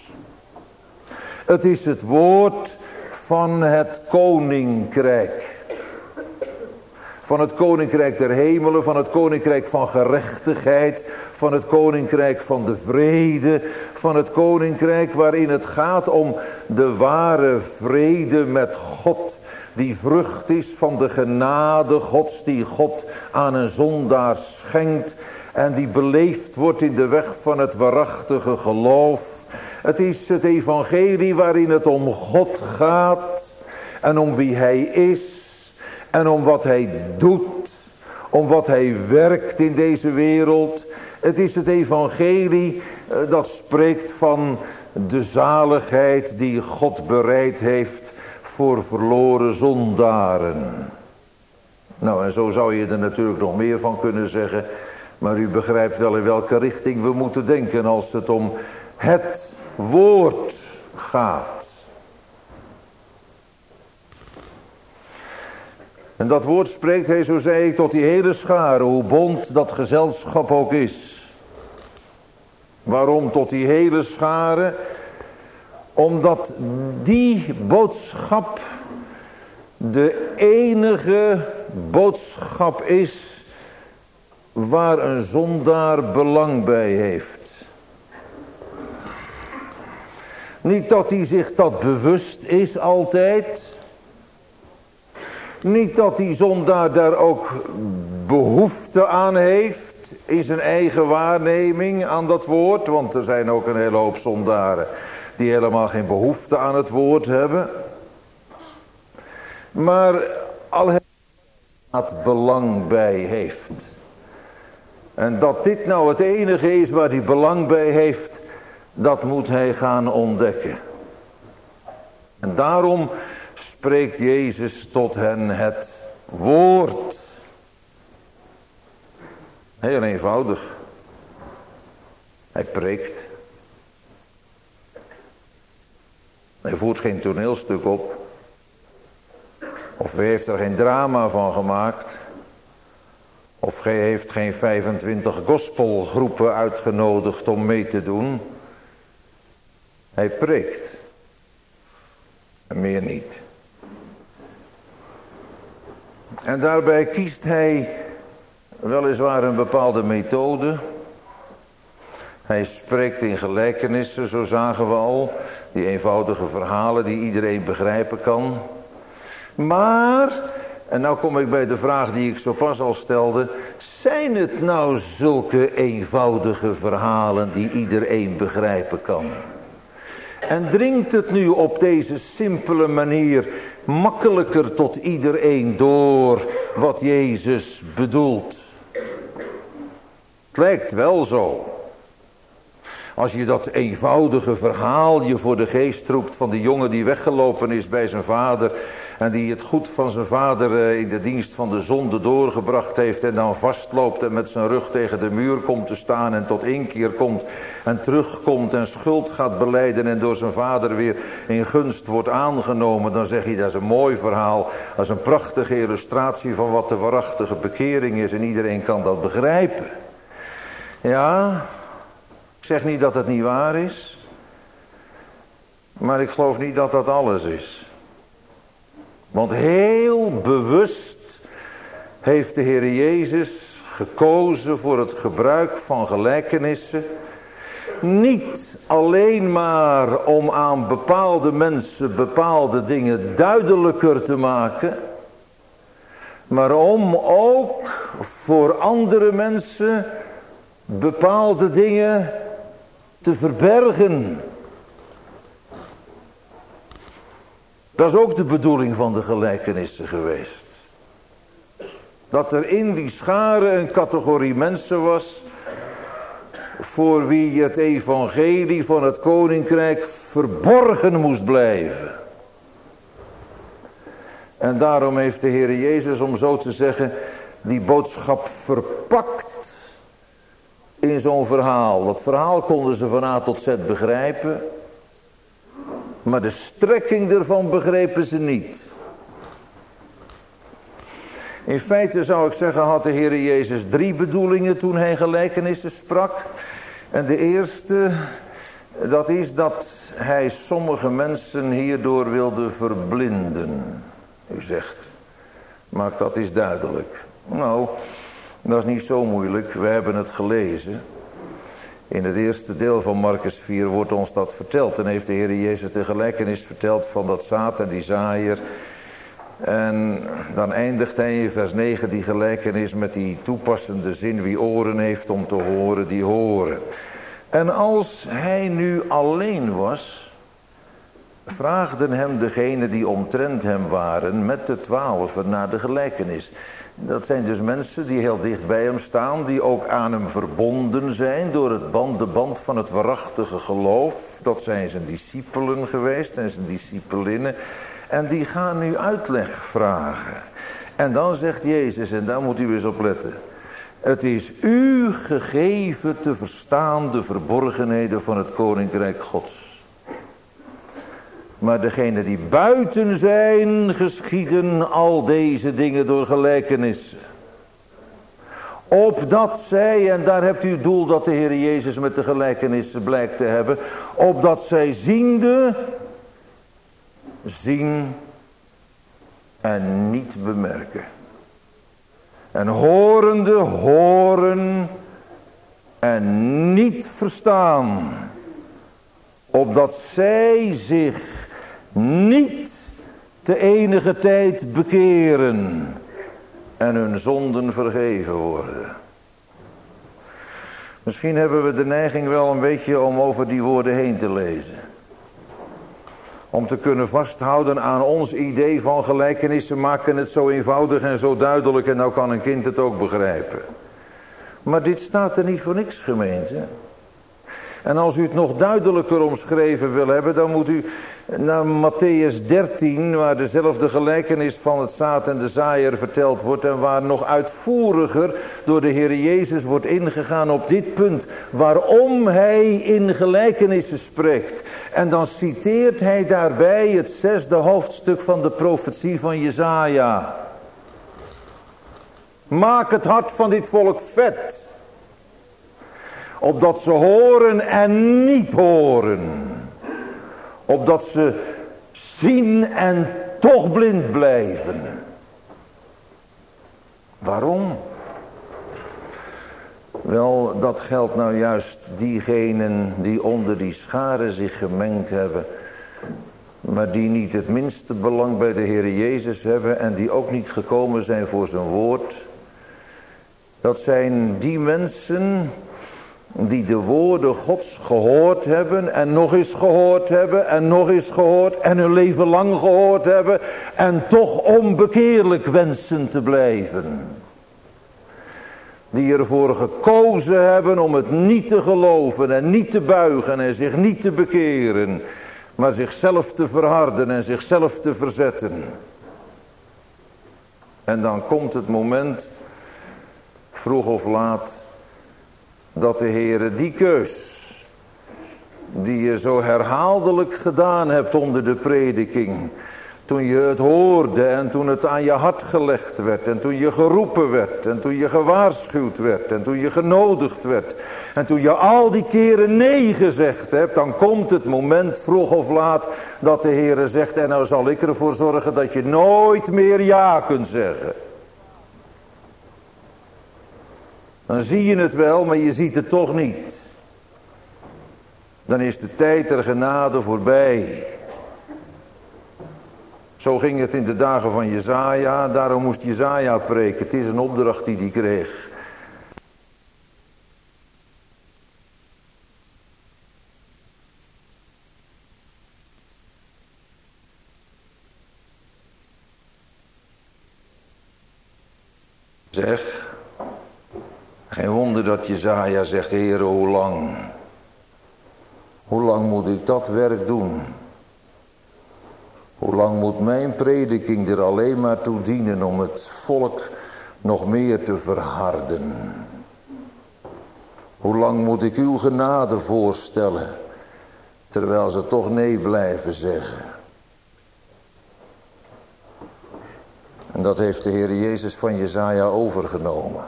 Het is het woord van het koninkrijk. Van het koninkrijk der hemelen, van het koninkrijk van gerechtigheid, van het koninkrijk van de vrede, van het koninkrijk waarin het gaat om de ware vrede met God, die vrucht is van de genade Gods die God aan een zondaar schenkt en die beleefd wordt in de weg van het waarachtige geloof. Het is het evangelie waarin het om God gaat en om wie hij is en om wat hij doet, om wat hij werkt in deze wereld. Het is het evangelie dat spreekt van de zaligheid die God bereid heeft voor verloren zondaren. Nou, en zo zou je er natuurlijk nog meer van kunnen zeggen, maar u begrijpt wel in welke richting we moeten denken als het om het woord gaat. En dat woord spreekt hij, zo zei ik, tot die hele schare, hoe bont dat gezelschap ook is. Waarom tot die hele schare? Omdat die boodschap de enige boodschap is waar een zondaar belang bij heeft. Niet dat hij zich dat bewust is altijd. Niet dat die zondaar daar ook behoefte aan heeft in zijn eigen waarneming aan dat woord. Want er zijn ook een hele hoop zondaren die helemaal geen behoefte aan het woord hebben. Maar al het belang bij heeft. En dat dit nou het enige is waar hij belang bij heeft, dat moet hij gaan ontdekken. En daarom spreekt Jezus tot hen het woord. Heel eenvoudig. Hij preekt. Hij voert geen toneelstuk op. Of hij heeft er geen drama van gemaakt. Of hij heeft geen vijfentwintig gospelgroepen uitgenodigd om mee te doen. Hij preekt. En meer niet. En daarbij kiest hij weliswaar een bepaalde methode. Hij spreekt in gelijkenissen, zo zagen we al. Die eenvoudige verhalen die iedereen begrijpen kan. Maar, en nou kom ik bij de vraag die ik zo pas al stelde. Zijn het nou zulke eenvoudige verhalen die iedereen begrijpen kan? En dringt het nu op deze simpele manier makkelijker tot iedereen door wat Jezus bedoelt? Het lijkt wel zo. Als je dat eenvoudige verhaal je voor de geest roept van die jongen die weggelopen is bij zijn vader en die het goed van zijn vader in de dienst van de zonde doorgebracht heeft en dan vastloopt en met zijn rug tegen de muur komt te staan en tot inkeer komt en terugkomt en schuld gaat belijden en door zijn vader weer in gunst wordt aangenomen, dan zeg je dat is een mooi verhaal, dat is een prachtige illustratie van wat de waarachtige bekering is en iedereen kan dat begrijpen. Ja, ik zeg niet dat het niet waar is, maar ik geloof niet dat dat alles is. Want heel bewust heeft de Heer Jezus gekozen voor het gebruik van gelijkenissen. Niet alleen maar om aan bepaalde mensen bepaalde dingen duidelijker te maken. Maar om ook voor andere mensen bepaalde dingen te verbergen. Dat is ook de bedoeling van de gelijkenissen geweest. Dat er in die schare een categorie mensen was, voor wie het evangelie van het koninkrijk verborgen moest blijven. En daarom heeft de Heer Jezus, om zo te zeggen, die boodschap verpakt in zo'n verhaal. Dat verhaal konden ze van A tot Z begrijpen, maar de strekking ervan begrepen ze niet. In feite zou ik zeggen, had de Heer Jezus drie bedoelingen toen hij gelijkenissen sprak. En de eerste, dat is dat hij sommige mensen hierdoor wilde verblinden. U zegt, maak dat eens duidelijk. Nou, dat is niet zo moeilijk, we hebben het gelezen. In het eerste deel van Marcus vier wordt ons dat verteld. En heeft de Heer Jezus de gelijkenis verteld van dat zaad en die zaaier. En dan eindigt hij in vers negen die gelijkenis met die toepassende zin: wie oren heeft om te horen, die horen. En als hij nu alleen was, vraagden hem degenen die omtrent hem waren met de twaalfen naar de gelijkenis. Dat zijn dus mensen die heel dicht bij hem staan, die ook aan hem verbonden zijn door het band, de band van het waarachtige geloof. Dat zijn zijn discipelen geweest en zijn discipelinnen. En die gaan nu uitleg vragen. En dan zegt Jezus, en daar moet u eens op letten: het is u gegeven te verstaan de verborgenheden van het koninkrijk Gods. Maar degenen die buiten zijn, geschieden al deze dingen door gelijkenissen. Opdat zij, en daar hebt u het doel dat de Heer Jezus met de gelijkenissen blijkt te hebben, opdat zij ziende, zien en niet bemerken. En horende, horen en niet verstaan. Opdat zij zich niet te enige tijd bekeren en hun zonden vergeven worden. Misschien hebben we de neiging wel een beetje om over die woorden heen te lezen. Om te kunnen vasthouden aan ons idee van gelijkenissen, maken het zo eenvoudig en zo duidelijk en nou kan een kind het ook begrijpen. Maar dit staat er niet voor niks, gemeente. En als u het nog duidelijker omschreven wil hebben, dan moet u naar Matthäus dertien, waar dezelfde gelijkenis van het zaad en de zaaier verteld wordt en waar nog uitvoeriger door de Heer Jezus wordt ingegaan op dit punt, waarom hij in gelijkenissen spreekt. En dan citeert hij daarbij het zesde hoofdstuk van de profetie van Jesaja. Maak het hart van dit volk vet, opdat ze horen en niet horen. Opdat ze zien en toch blind blijven. Waarom? Wel, dat geldt nou juist diegenen die onder die scharen zich gemengd hebben, maar die niet het minste belang bij de Heer Jezus hebben en die ook niet gekomen zijn voor zijn woord. Dat zijn die mensen die de woorden Gods gehoord hebben en nog eens gehoord hebben en nog eens gehoord en hun leven lang gehoord hebben en toch onbekeerlijk wensen te blijven. Die ervoor gekozen hebben om het niet te geloven en niet te buigen en zich niet te bekeren, maar zichzelf te verharden en zichzelf te verzetten. En dan komt het moment, vroeg of laat, dat de Heere die keus, die je zo herhaaldelijk gedaan hebt onder de prediking, toen je het hoorde en toen het aan je hart gelegd werd en toen je geroepen werd en toen je gewaarschuwd werd en toen je genodigd werd en toen je al die keren nee gezegd hebt, dan komt het moment vroeg of laat dat de Heere zegt: en nou zal ik ervoor zorgen dat je nooit meer ja kunt zeggen. Dan zie je het wel, maar je ziet het toch niet. Dan is de tijd der genade voorbij. Zo ging het in de dagen van Jesaja, daarom moest Jesaja preken. Het is een opdracht die hij kreeg. Zeg, geen wonder dat Jesaja zegt, Heere, hoe lang? Hoe lang moet ik dat werk doen? Hoe lang moet mijn prediking er alleen maar toe dienen om het volk nog meer te verharden? Hoe lang moet ik uw genade voorstellen, terwijl ze toch nee blijven zeggen? En dat heeft de Heer Jezus van Jesaja overgenomen.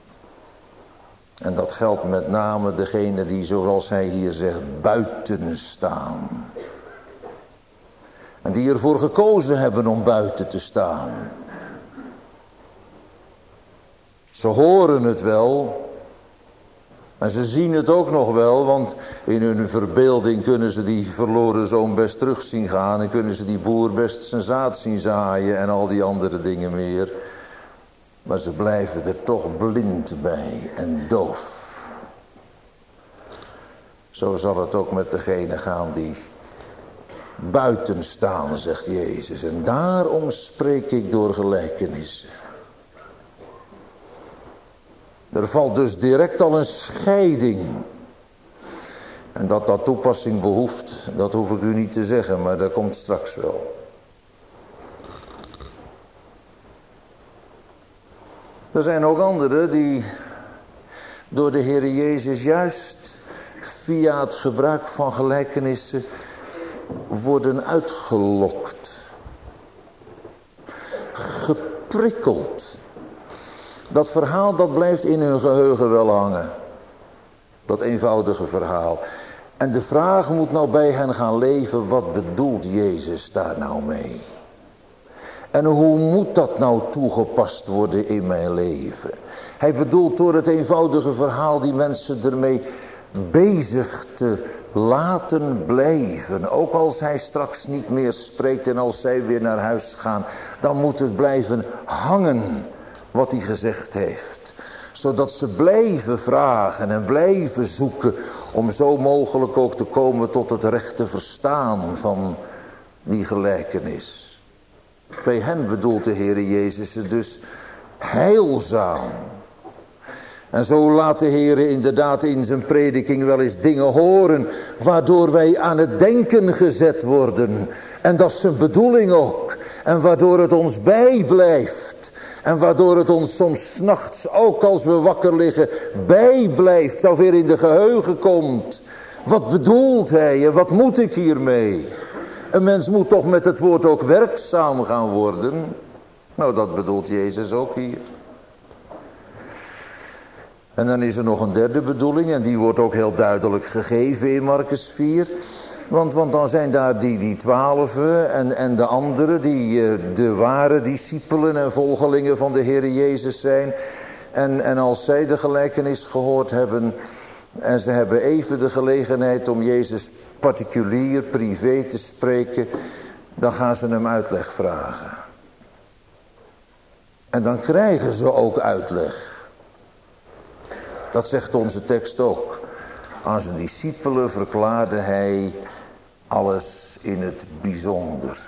En dat geldt met name degene die, zoals hij hier zegt, buiten staan. En die ervoor gekozen hebben om buiten te staan. Ze horen het wel. En ze zien het ook nog wel, want in hun verbeelding kunnen ze die verloren zoon best terug zien gaan. En kunnen ze die boer best zijn zaad zien zaaien en al die andere dingen meer. Maar ze blijven er toch blind bij en doof. Zo zal het ook met degene gaan die buiten staan, zegt Jezus. En daarom spreek ik door gelijkenissen. Er valt dus direct al een scheiding. En dat dat toepassing behoeft, dat hoef ik u niet te zeggen, maar dat komt straks wel. Er zijn ook anderen die door de Heer Jezus juist via het gebruik van gelijkenissen worden uitgelokt. Geprikkeld. Dat verhaal dat blijft in hun geheugen wel hangen. Dat eenvoudige verhaal. En de vraag moet nou bij hen gaan leven, wat bedoelt Jezus daar nou mee? En hoe moet dat nou toegepast worden in mijn leven? Hij bedoelt door het eenvoudige verhaal die mensen ermee bezig te laten blijven. Ook als hij straks niet meer spreekt en als zij weer naar huis gaan. Dan moet het blijven hangen wat hij gezegd heeft. Zodat ze blijven vragen en blijven zoeken. Om zo mogelijk ook te komen tot het rechte verstaan van die gelijkenis. Bij hen bedoelt de Heer Jezus het dus heilzaam. En zo laat de Heer inderdaad in zijn prediking wel eens dingen horen, waardoor wij aan het denken gezet worden. En dat is zijn bedoeling ook. En waardoor het ons bijblijft. En waardoor het ons soms 's nachts, ook als we wakker liggen, bijblijft. Of weer in de geheugen komt. Wat bedoelt hij en wat moet ik hiermee? Een mens moet toch met het woord ook werkzaam gaan worden. Nou, dat bedoelt Jezus ook hier. En dan is er nog een derde bedoeling. En die wordt ook heel duidelijk gegeven in Markus vier. Want, want dan zijn daar die, die twaalfen en, en de anderen die uh, de ware discipelen en volgelingen van de Heer Jezus zijn. En, en als zij de gelijkenis gehoord hebben en ze hebben even de gelegenheid om Jezus particulier, privé te spreken, dan gaan ze hem uitleg vragen. En dan krijgen ze ook uitleg. Dat zegt onze tekst ook. Aan zijn discipelen verklaarde hij alles in het bijzonder.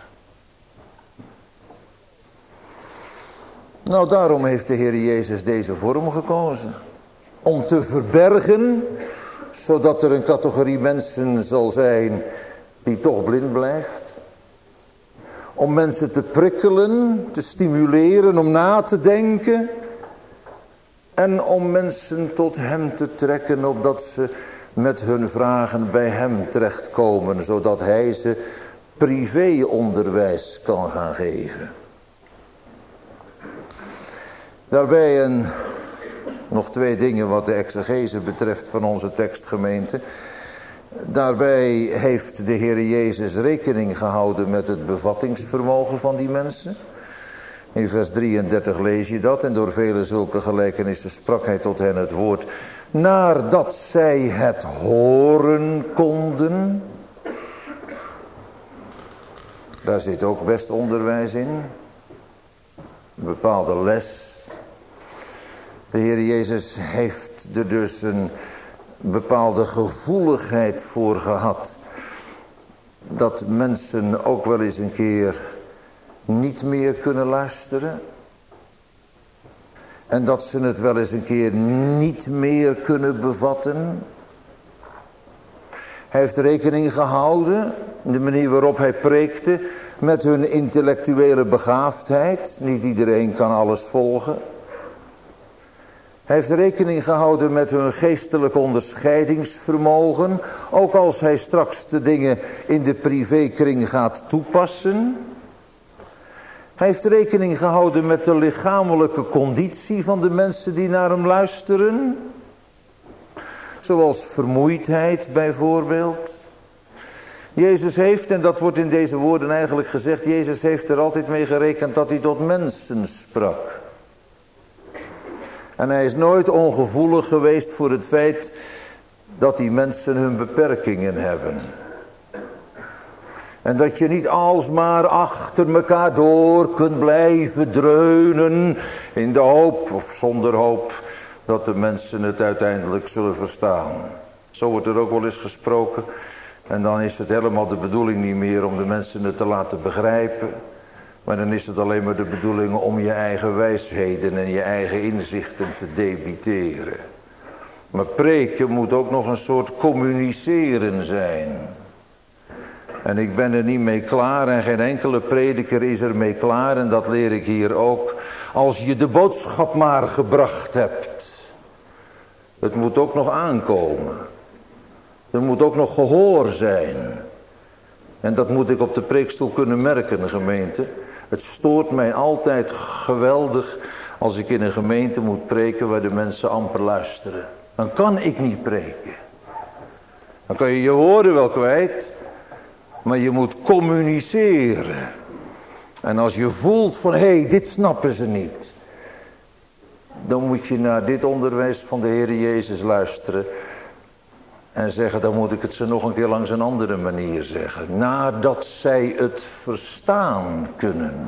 Nou, daarom heeft de Heer Jezus deze vorm gekozen. Om te verbergen, zodat er een categorie mensen zal zijn die toch blind blijft. Om mensen te prikkelen, te stimuleren, om na te denken. En om mensen tot hem te trekken, opdat ze met hun vragen bij hem terechtkomen. Zodat hij ze privéonderwijs kan gaan geven. Daarbij een, nog twee dingen wat de exegese betreft van onze tekstgemeente. Daarbij heeft de Heer Jezus rekening gehouden met het bevattingsvermogen van die mensen. In vers drieëndertig lees je dat. En door vele zulke gelijkenissen sprak hij tot hen het woord. Nadat zij het horen konden. Daar zit ook best onderwijs in. Een bepaalde les. De Heer Jezus heeft er dus een bepaalde gevoeligheid voor gehad. Dat mensen ook wel eens een keer niet meer kunnen luisteren. En dat ze het wel eens een keer niet meer kunnen bevatten. Hij heeft rekening gehouden, de manier waarop hij preekte, met hun intellectuele begaafdheid. Niet iedereen kan alles volgen. Hij heeft rekening gehouden met hun geestelijk onderscheidingsvermogen. Ook als hij straks de dingen in de privékring gaat toepassen. Hij heeft rekening gehouden met de lichamelijke conditie van de mensen die naar hem luisteren. Zoals vermoeidheid bijvoorbeeld. Jezus heeft, en dat wordt in deze woorden eigenlijk gezegd, Jezus heeft er altijd mee gerekend dat hij tot mensen sprak. En hij is nooit ongevoelig geweest voor het feit dat die mensen hun beperkingen hebben. En dat je niet alsmaar achter elkaar door kunt blijven dreunen in de hoop of zonder hoop dat de mensen het uiteindelijk zullen verstaan. Zo wordt er ook wel eens gesproken. En dan is het helemaal de bedoeling niet meer om de mensen het te laten begrijpen. Maar dan is het alleen maar de bedoeling om je eigen wijsheden en je eigen inzichten te debiteren. Maar preken moet ook nog een soort communiceren zijn. En ik ben er niet mee klaar en geen enkele prediker is er mee klaar. En dat leer ik hier ook. Als je de boodschap maar gebracht hebt. Het moet ook nog aankomen. Er moet ook nog gehoor zijn. En dat moet ik op de preekstoel kunnen merken, gemeente. Het stoort mij altijd geweldig als ik in een gemeente moet preken waar de mensen amper luisteren. Dan kan ik niet preken. Dan kan je je woorden wel kwijt, maar je moet communiceren. En als je voelt van, hé, hey, dit snappen ze niet. Dan moet je naar dit onderwijs van de Heer Jezus luisteren. En zeggen, dan moet ik het ze nog een keer langs een andere manier zeggen. Nadat zij het verstaan kunnen.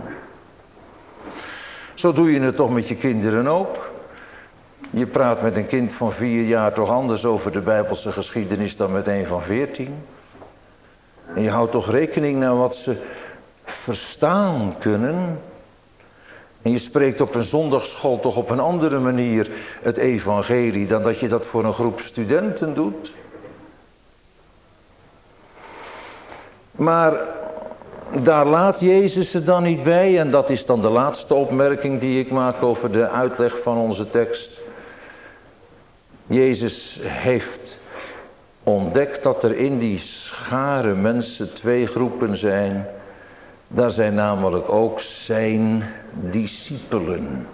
Zo doe je het toch met je kinderen ook. Je praat met een kind van vier jaar toch anders over de Bijbelse geschiedenis dan met een van veertien. En je houdt toch rekening naar wat ze verstaan kunnen. En je spreekt op een zondagsschool toch op een andere manier het evangelie dan dat je dat voor een groep studenten doet. Maar daar laat Jezus het dan niet bij. En dat is dan de laatste opmerking die ik maak over de uitleg van onze tekst. Jezus heeft ontdekt dat er in die schare mensen twee groepen zijn. Daar zijn namelijk ook zijn discipelen.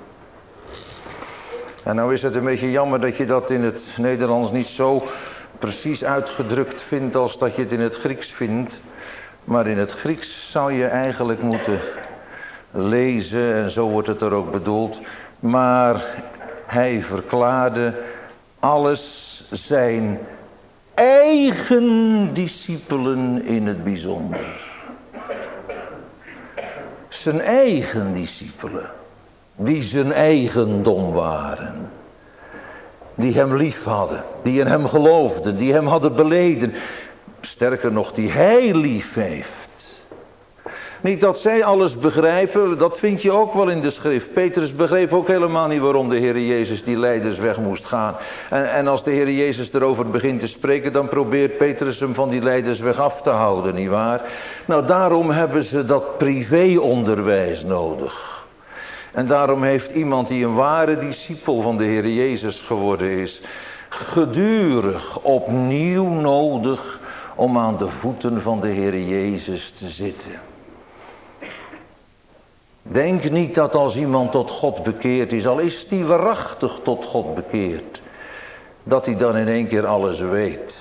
En nou is het een beetje jammer dat je dat in het Nederlands niet zo precies uitgedrukt vindt als dat je het in het Grieks vindt. Maar in het Grieks zou je eigenlijk moeten lezen, en zo wordt het er ook bedoeld. Maar hij verklaarde alles zijn eigen discipelen in het bijzonder. Zijn eigen discipelen, die zijn eigendom waren. Die hem lief hadden, die in hem geloofden, die hem hadden beleden. Sterker nog, die hij lief heeft. Niet dat zij alles begrijpen, dat vind je ook wel in de schrift. Petrus begreep ook helemaal niet waarom de Heer Jezus die leiders weg moest gaan. En, en als de Heer Jezus erover begint te spreken, dan probeert Petrus hem van die leiders weg af te houden, nietwaar? Nou, daarom hebben ze dat privéonderwijs nodig. En daarom heeft iemand die een ware discipel van de Heer Jezus geworden is, gedurig opnieuw nodig om aan de voeten van de Heer Jezus te zitten. Denk niet dat als iemand tot God bekeerd is, al is die waarachtig tot God bekeerd, dat hij dan in één keer alles weet.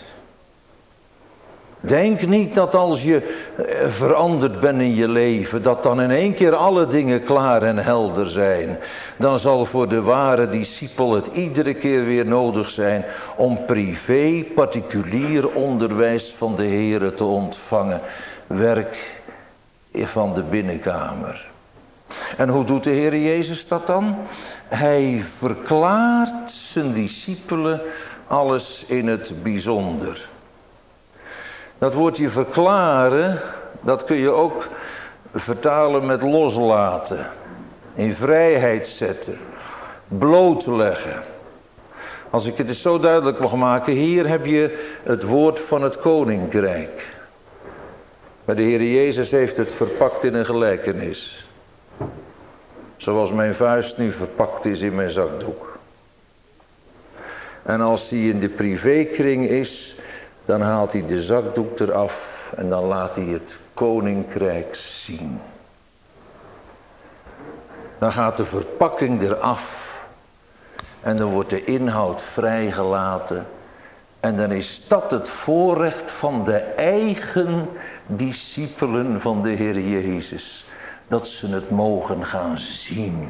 Denk niet dat als je veranderd bent in je leven, dat dan in één keer alle dingen klaar en helder zijn. Dan zal voor de ware discipel het iedere keer weer nodig zijn om privé, particulier onderwijs van de Heere te ontvangen. Werk van de binnenkamer. En hoe doet de Heer Jezus dat dan? Hij verklaart zijn discipelen alles in het bijzonder. Dat woordje verklaren, dat kun je ook vertalen met loslaten. In vrijheid zetten. blootleggen. Als ik het eens zo duidelijk mag maken, hier heb je het woord van het koninkrijk. Maar de Heer Jezus heeft het verpakt in een gelijkenis. Zoals mijn vuist nu verpakt is in mijn zakdoek. En als die in de privékring is, dan haalt hij de zakdoek eraf en dan laat hij het koninkrijk zien. Dan gaat de verpakking eraf en dan wordt de inhoud vrijgelaten. En dan is dat het voorrecht van de eigen discipelen van de Heer Jezus. Dat ze het mogen gaan zien.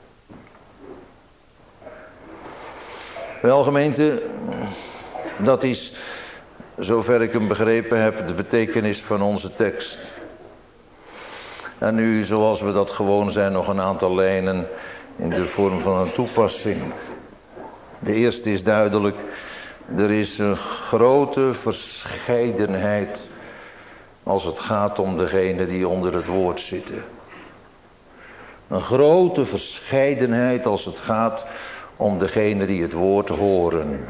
Wel gemeente, dat is, zover ik hem begrepen heb, de betekenis van onze tekst. En nu, zoals we dat gewoon zijn, nog een aantal lijnen in de vorm van een toepassing. De eerste is duidelijk, er is een grote verscheidenheid als het gaat om degene die onder het woord zitten. Een grote verscheidenheid als het gaat om degene die het woord horen.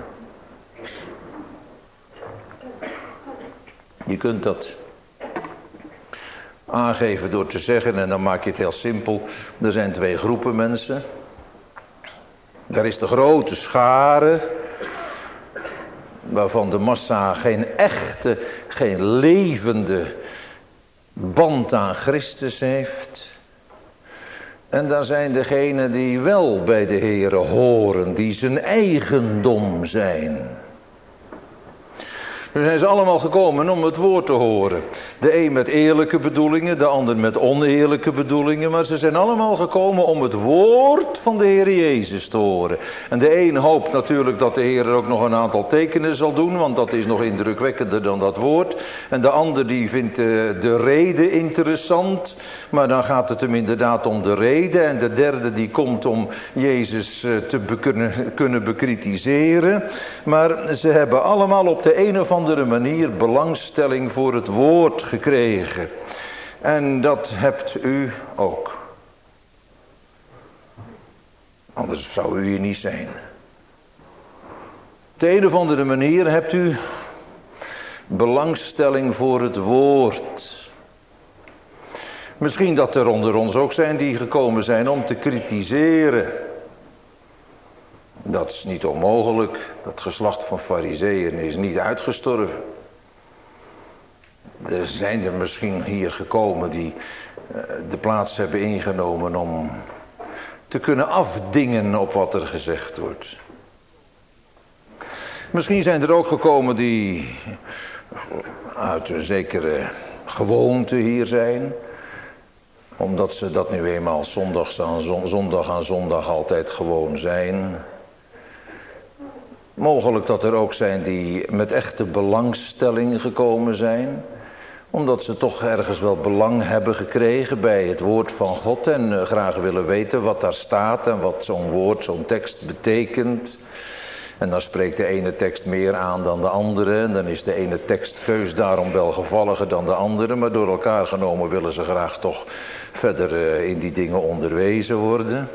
Je kunt dat aangeven door te zeggen, en dan maak je het heel simpel. Er zijn twee groepen mensen. Daar is de grote schare, waarvan de massa geen echte, geen levende band aan Christus heeft. En daar zijn degenen die wel bij de Heere horen, die zijn eigendom zijn. Nu zijn ze allemaal gekomen om het woord te horen. De een met eerlijke bedoelingen, de ander met oneerlijke bedoelingen. Maar ze zijn allemaal gekomen om het woord van de Heer Jezus te horen. En de een hoopt natuurlijk dat de Heer ook nog een aantal tekenen zal doen. Want dat is nog indrukwekkender dan dat woord. En de ander die vindt de, de reden interessant. Maar dan gaat het hem inderdaad om de reden. En de derde die komt om Jezus te be- kunnen, kunnen bekritiseren. Maar ze hebben allemaal op de een of andere manier belangstelling voor het woord gekregen. En dat hebt u ook. Anders zou u hier niet zijn. Op de een of andere manier hebt u belangstelling voor het woord. Misschien dat er onder ons ook zijn die gekomen zijn om te kritiseren. Dat is niet onmogelijk. Dat geslacht van Farizeeën is niet uitgestorven. Er zijn er misschien hier gekomen die de plaats hebben ingenomen om te kunnen afdingen op wat er gezegd wordt. Misschien zijn er ook gekomen die uit een zekere gewoonte hier zijn. Omdat ze dat nu eenmaal zondags aan zondag aan zondag altijd gewoon zijn. Mogelijk dat er ook zijn die met echte belangstelling gekomen zijn. Omdat ze toch ergens wel belang hebben gekregen bij het woord van God. En uh, graag willen weten wat daar staat en wat zo'n woord, zo'n tekst betekent. En dan spreekt de ene tekst meer aan dan de andere. En dan is de ene tekstkeus daarom welgevalliger dan de andere. Maar door elkaar genomen willen ze graag toch verder uh, in die dingen onderwezen worden.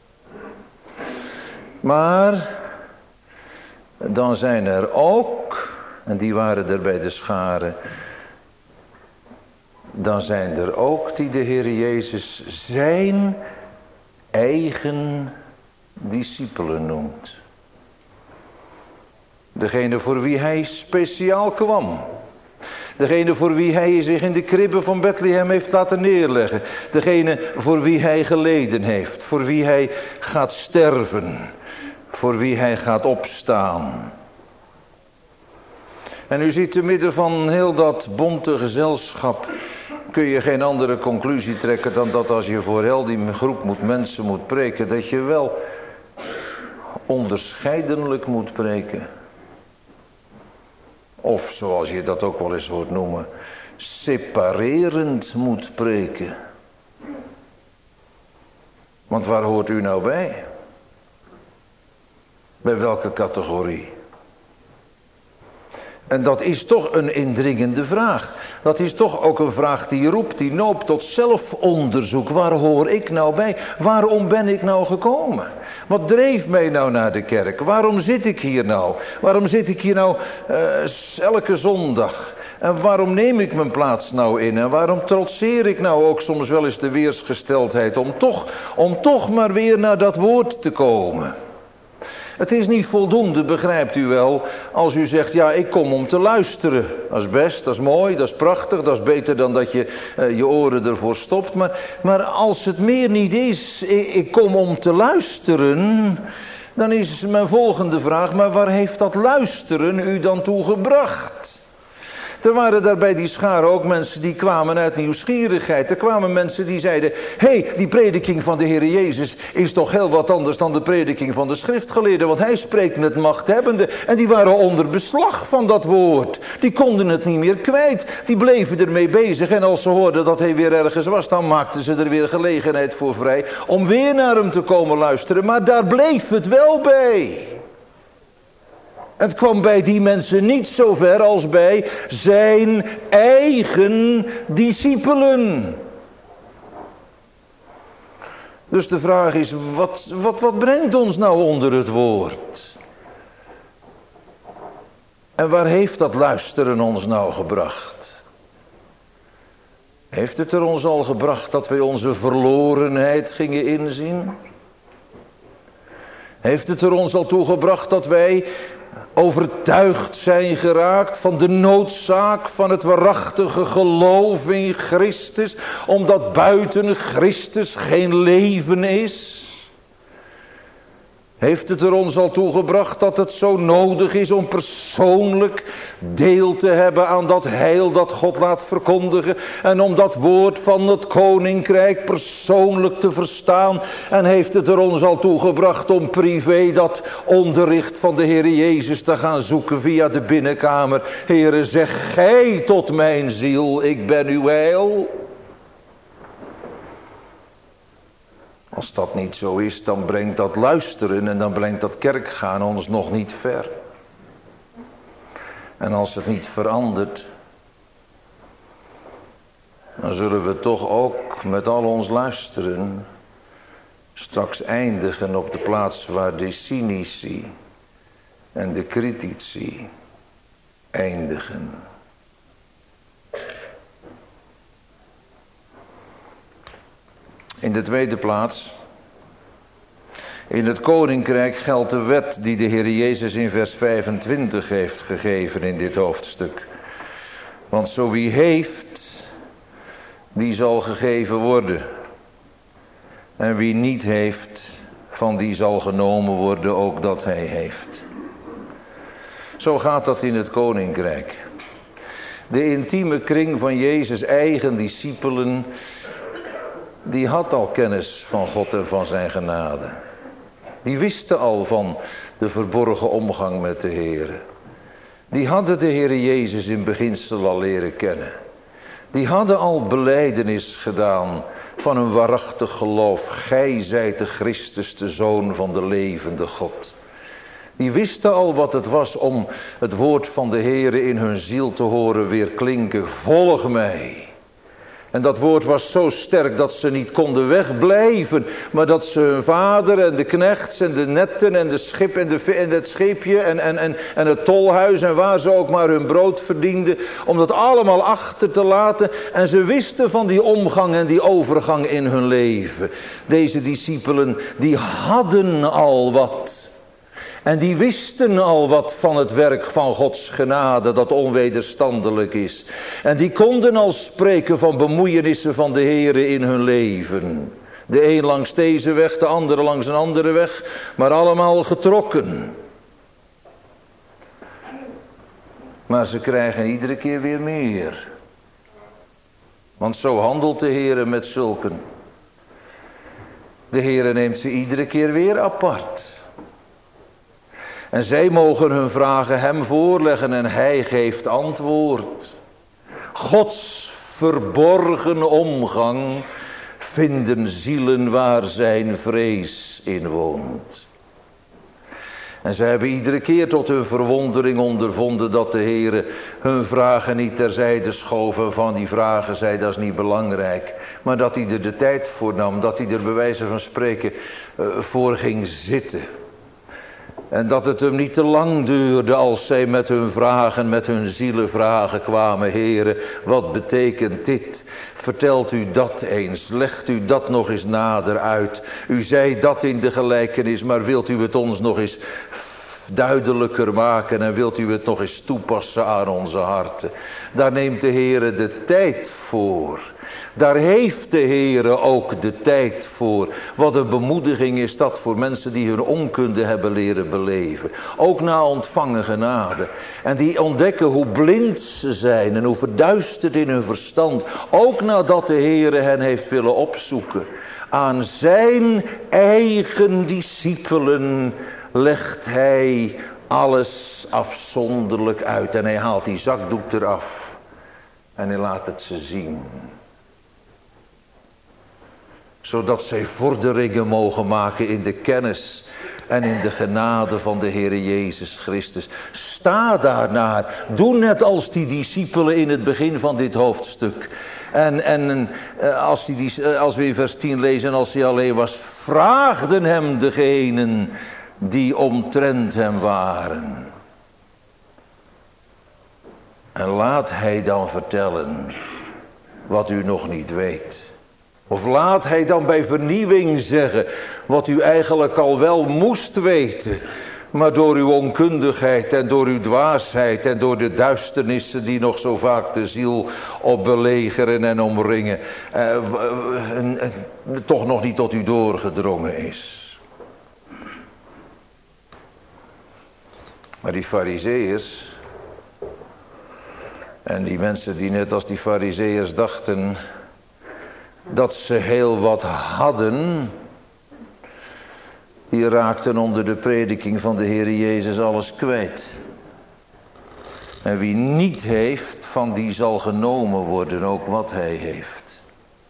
Maar dan zijn er ook, en die waren er bij de schare, dan zijn er ook die de Heer Jezus zijn eigen discipelen noemt. Degene voor wie hij speciaal kwam. Degene voor wie hij zich in de kribben van Bethlehem heeft laten neerleggen. Degene voor wie hij geleden heeft. Voor wie hij gaat sterven. Voor wie hij gaat opstaan. En u ziet te midden van heel dat bonte gezelschap kun je geen andere conclusie trekken dan dat als je voor heel die groep moet mensen moet preken, dat je wel onderscheidelijk moet preken. Of zoals je dat ook wel eens hoort noemen, separerend moet preken. Want waar hoort u nou bij? Bij welke categorie? En dat is toch een indringende vraag. Dat is toch ook een vraag die roept, die noopt tot zelfonderzoek. Waar hoor ik nou bij? Waarom ben ik nou gekomen? Wat dreef mij nou naar de kerk? Waarom zit ik hier nou? Waarom zit ik hier nou uh, elke zondag? En waarom neem ik mijn plaats nou in? En waarom trotseer ik nou ook soms wel eens de weersgesteldheid om toch, om toch maar weer naar dat woord te komen? Het is niet voldoende, begrijpt u wel, als u zegt, ja, ik kom om te luisteren. Dat is best, dat is mooi, dat is prachtig, dat is beter dan dat je uh, je oren ervoor stopt. Maar, maar als het meer niet is, ik, ik kom om te luisteren, dan is mijn volgende vraag, maar waar heeft dat luisteren u dan toe gebracht? Er waren daar bij die schare ook mensen die kwamen uit nieuwsgierigheid. Er kwamen mensen die zeiden, hé, hey, die prediking van de Heer Jezus is toch heel wat anders dan de prediking van de schriftgeleerden. Want hij spreekt met machthebbende. En die waren onder beslag van dat woord. Die konden het niet meer kwijt. Die bleven ermee bezig. En als ze hoorden dat hij weer ergens was, dan maakten ze er weer gelegenheid voor vrij om weer naar hem te komen luisteren. Maar daar bleef het wel bij. Het kwam bij die mensen niet zo ver als bij zijn eigen discipelen. Dus de vraag is, wat, wat, wat brengt ons nou onder het woord? En waar heeft dat luisteren ons nou gebracht? Heeft het er ons al gebracht dat wij onze verlorenheid gingen inzien? Heeft het er ons al toe gebracht dat wij overtuigd zijn geraakt van de noodzaak van het waarachtige geloof in Christus, omdat buiten Christus geen leven is? Heeft het er ons al toe gebracht dat het zo nodig is om persoonlijk deel te hebben aan dat heil dat God laat verkondigen en om dat woord van het koninkrijk persoonlijk te verstaan? En heeft het er ons al toe gebracht om privé dat onderricht van de Heer Jezus te gaan zoeken via de binnenkamer? Heere, zeg gij tot mijn ziel, ik ben uw heil. Als dat niet zo is, dan brengt dat luisteren en dan brengt dat kerkgaan ons nog niet ver. En als het niet verandert, dan zullen we toch ook met al ons luisteren straks eindigen op de plaats waar de cynici en de critici eindigen. In de tweede plaats, in het koninkrijk geldt de wet die de Heer Jezus in vers vijfentwintig heeft gegeven in dit hoofdstuk. Want zo wie heeft, die zal gegeven worden. En wie niet heeft, van die zal genomen worden ook dat hij heeft. Zo gaat dat in het koninkrijk. De intieme kring van Jezus' eigen discipelen, die had al kennis van God en van zijn genade. Die wisten al van de verborgen omgang met de Heer. Die hadden de Heer Jezus in beginsel al leren kennen. Die hadden al belijdenis gedaan van een waarachtig geloof. Gij zijt de Christus, de Zoon van de levende God. Die wisten al wat het was om het woord van de Heer in hun ziel te horen weer klinken. Volg mij. En dat woord was zo sterk dat ze niet konden wegblijven, maar dat ze hun vader en de knechts en de netten en, de schip en, de, en het scheepje en, en, en, en het tolhuis en waar ze ook maar hun brood verdienden, om dat allemaal achter te laten. En ze wisten van die omgang en die overgang in hun leven. Deze discipelen, die hadden al wat. En die wisten al wat van het werk van Gods genade dat onwederstandelijk is. En die konden al spreken van bemoeienissen van de Heere in hun leven. De een langs deze weg, de andere langs een andere weg, maar allemaal getrokken. Maar ze krijgen iedere keer weer meer. Want zo handelt de Heere met zulken. De Heere neemt ze iedere keer weer apart. En zij mogen hun vragen hem voorleggen en hij geeft antwoord. Gods verborgen omgang vinden zielen waar zijn vrees in woont. En zij hebben iedere keer tot hun verwondering ondervonden dat de Heere hun vragen niet terzijde schoven. Van die vragen zei, dat is niet belangrijk. Maar dat hij er de tijd voor nam, dat hij er bij wijze van spreken uh, voor ging zitten. En dat het hem niet te lang duurde als zij met hun vragen, met hun zielenvragen kwamen. Heren, wat betekent dit? Vertelt u dat eens, legt u dat nog eens nader uit. U zei dat in de gelijkenis, maar wilt u het ons nog eens duidelijker maken en wilt u het nog eens toepassen aan onze harten? Daar neemt de Heere de tijd voor. Daar heeft de Heere ook de tijd voor. Wat een bemoediging is dat voor mensen die hun onkunde hebben leren beleven. Ook na ontvangen genade. En die ontdekken hoe blind ze zijn en hoe verduisterd in hun verstand. Ook nadat de Heere hen heeft willen opzoeken. Aan zijn eigen discipelen legt hij alles afzonderlijk uit. En hij haalt die zakdoek eraf. En hij laat het ze zien. Zodat zij vorderingen mogen maken in de kennis en in de genade van de Heere Jezus Christus. Sta daarnaar. Doe net als die discipelen in het begin van dit hoofdstuk. En, en als, die, als we in vers tien lezen, als hij alleen was, vraagden hem degenen die omtrent hem waren. En laat hij dan vertellen wat u nog niet weet. Of laat hij dan bij vernieuwing zeggen wat u eigenlijk al wel moest weten. Maar door uw onkundigheid en door uw dwaasheid en door de duisternissen die nog zo vaak de ziel opbelegeren en omringen. Eh, eh, eh, toch nog niet tot u doorgedrongen is. Maar die Farizeeërs en die mensen die net als die Farizeeërs dachten dat ze heel wat hadden, die raakten onder de prediking van de Heer Jezus alles kwijt. En wie niet heeft, van die zal genomen worden, ook wat hij heeft.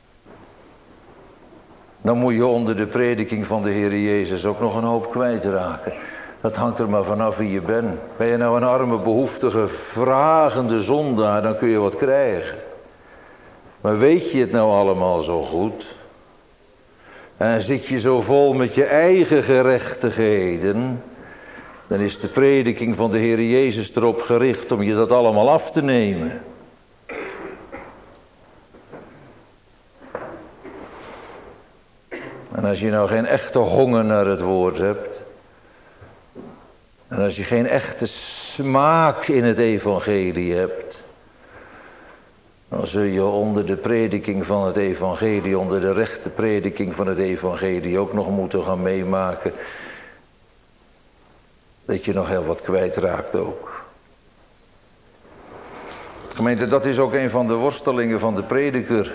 Dan moet je onder de prediking van de Heer Jezus ook nog een hoop kwijtraken. Dat hangt er maar vanaf wie je bent. Ben je nou een arme, behoeftige, vragende zondaar, dan kun je wat krijgen. Maar weet je het nou allemaal zo goed? En zit je zo vol met je eigen gerechtigheden, dan is de prediking van de Heer Jezus erop gericht om je dat allemaal af te nemen. En als je nou geen echte honger naar het woord hebt, en als je geen echte smaak in het evangelie hebt, dan zul je onder de prediking van het evangelie, onder de rechte prediking van het evangelie ook nog moeten gaan meemaken dat je nog heel wat kwijtraakt ook. Gemeente, dat is ook een van de worstelingen van de prediker.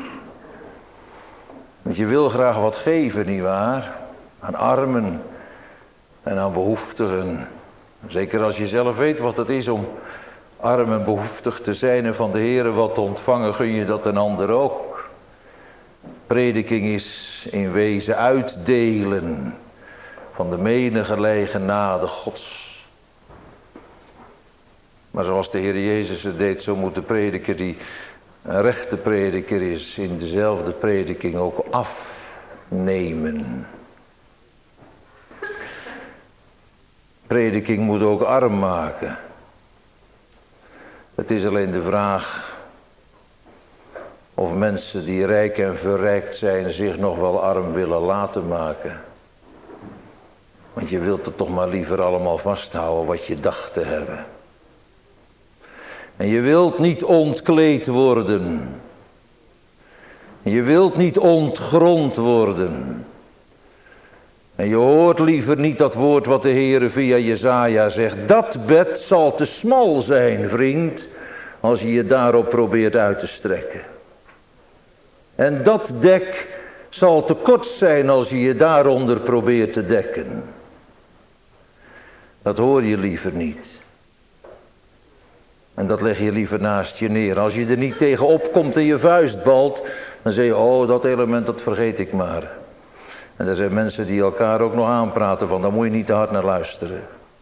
Want je wil graag wat geven, nietwaar? Aan armen en aan behoeftigen. Zeker als je zelf weet wat het is om arm en behoeftig te zijn en van de Heere wat te ontvangen, gun je dat een ander ook. Prediking is in wezen uitdelen van de menige genade Gods. Maar zoals de Heer Jezus het deed, zo moet de prediker die een rechte prediker is, in dezelfde prediking ook afnemen. Prediking moet ook arm maken. Het is alleen de vraag of mensen die rijk en verrijkt zijn zich nog wel arm willen laten maken. Want je wilt het toch maar liever allemaal vasthouden wat je dacht te hebben. En je wilt niet ontkleed worden. Je wilt niet ontgrond worden. En je hoort liever niet dat woord wat de Heere via Jesaja zegt. Dat bed zal te smal zijn, vriend, als je je daarop probeert uit te strekken. En dat dek zal te kort zijn als je je daaronder probeert te dekken. Dat hoor je liever niet. En dat leg je liever naast je neer. Als je er niet tegen opkomt en je vuist balt, dan zeg je, oh, dat element, dat vergeet ik maar. En er zijn mensen die elkaar ook nog aanpraten van, daar moet je niet te hard naar luisteren.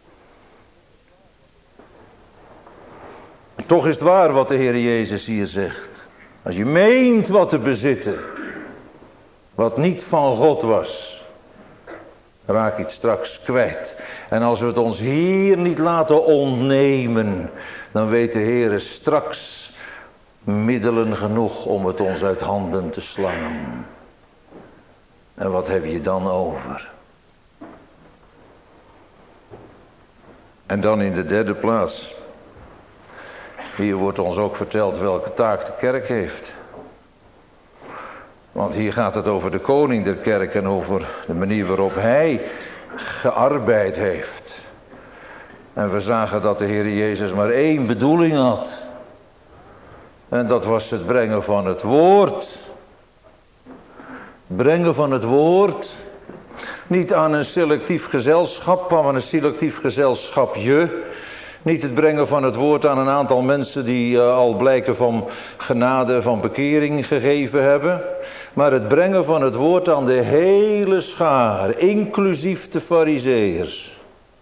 En toch is het waar wat de Heer Jezus hier zegt. Als je meent wat te bezitten, wat niet van God was, raak je het straks kwijt. En als we het ons hier niet laten ontnemen, dan weet de Heer straks middelen genoeg om het ons uit handen te slaan. En wat heb je dan over? En dan in de derde plaats. Hier wordt ons ook verteld welke taak de kerk heeft. Want hier gaat het over de koning der kerk en over de manier waarop hij gearbeid heeft. En we zagen dat de Heer Jezus maar één bedoeling had. En dat was het brengen van het woord. Brengen van het woord. Niet aan een selectief gezelschap, maar aan een selectief gezelschapje. Niet het brengen van het woord aan een aantal mensen die uh, al blijken van genade, van bekering gegeven hebben. Maar het brengen van het woord aan de hele schaar, inclusief de farizeeërs.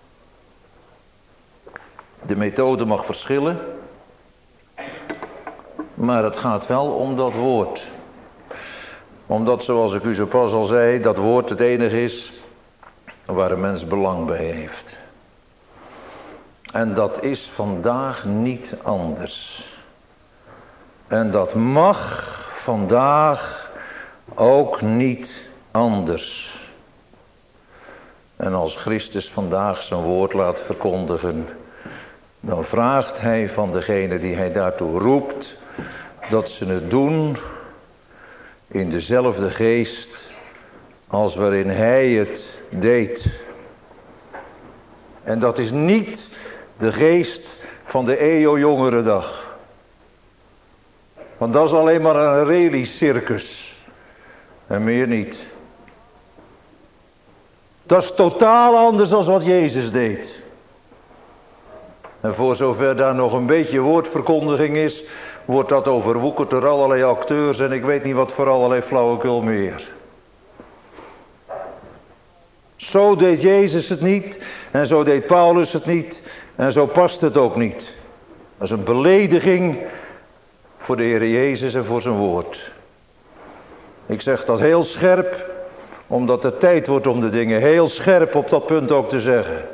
De methode mag verschillen, maar het gaat wel om dat woord. Omdat, zoals ik u zo pas al zei, dat woord het enige is waar een mens belang bij heeft. En dat is vandaag niet anders. En dat mag vandaag ook niet anders. En als Christus vandaag zijn woord laat verkondigen, dan vraagt hij van degene die hij daartoe roept, dat ze het doen in dezelfde geest als waarin hij het deed. En dat is niet de geest van de eeuwjongere dag. Want dat is alleen maar een rally-circus. En meer niet. Dat is totaal anders dan wat Jezus deed. En voor zover daar nog een beetje woordverkondiging is, wordt dat overwoekerd door allerlei acteurs en ik weet niet wat voor allerlei flauwekul meer. Zo deed Jezus het niet en zo deed Paulus het niet en zo past het ook niet. Dat is een belediging voor de Heer Jezus en voor zijn woord. Ik zeg dat heel scherp, omdat het tijd wordt om de dingen heel scherp op dat punt ook te zeggen.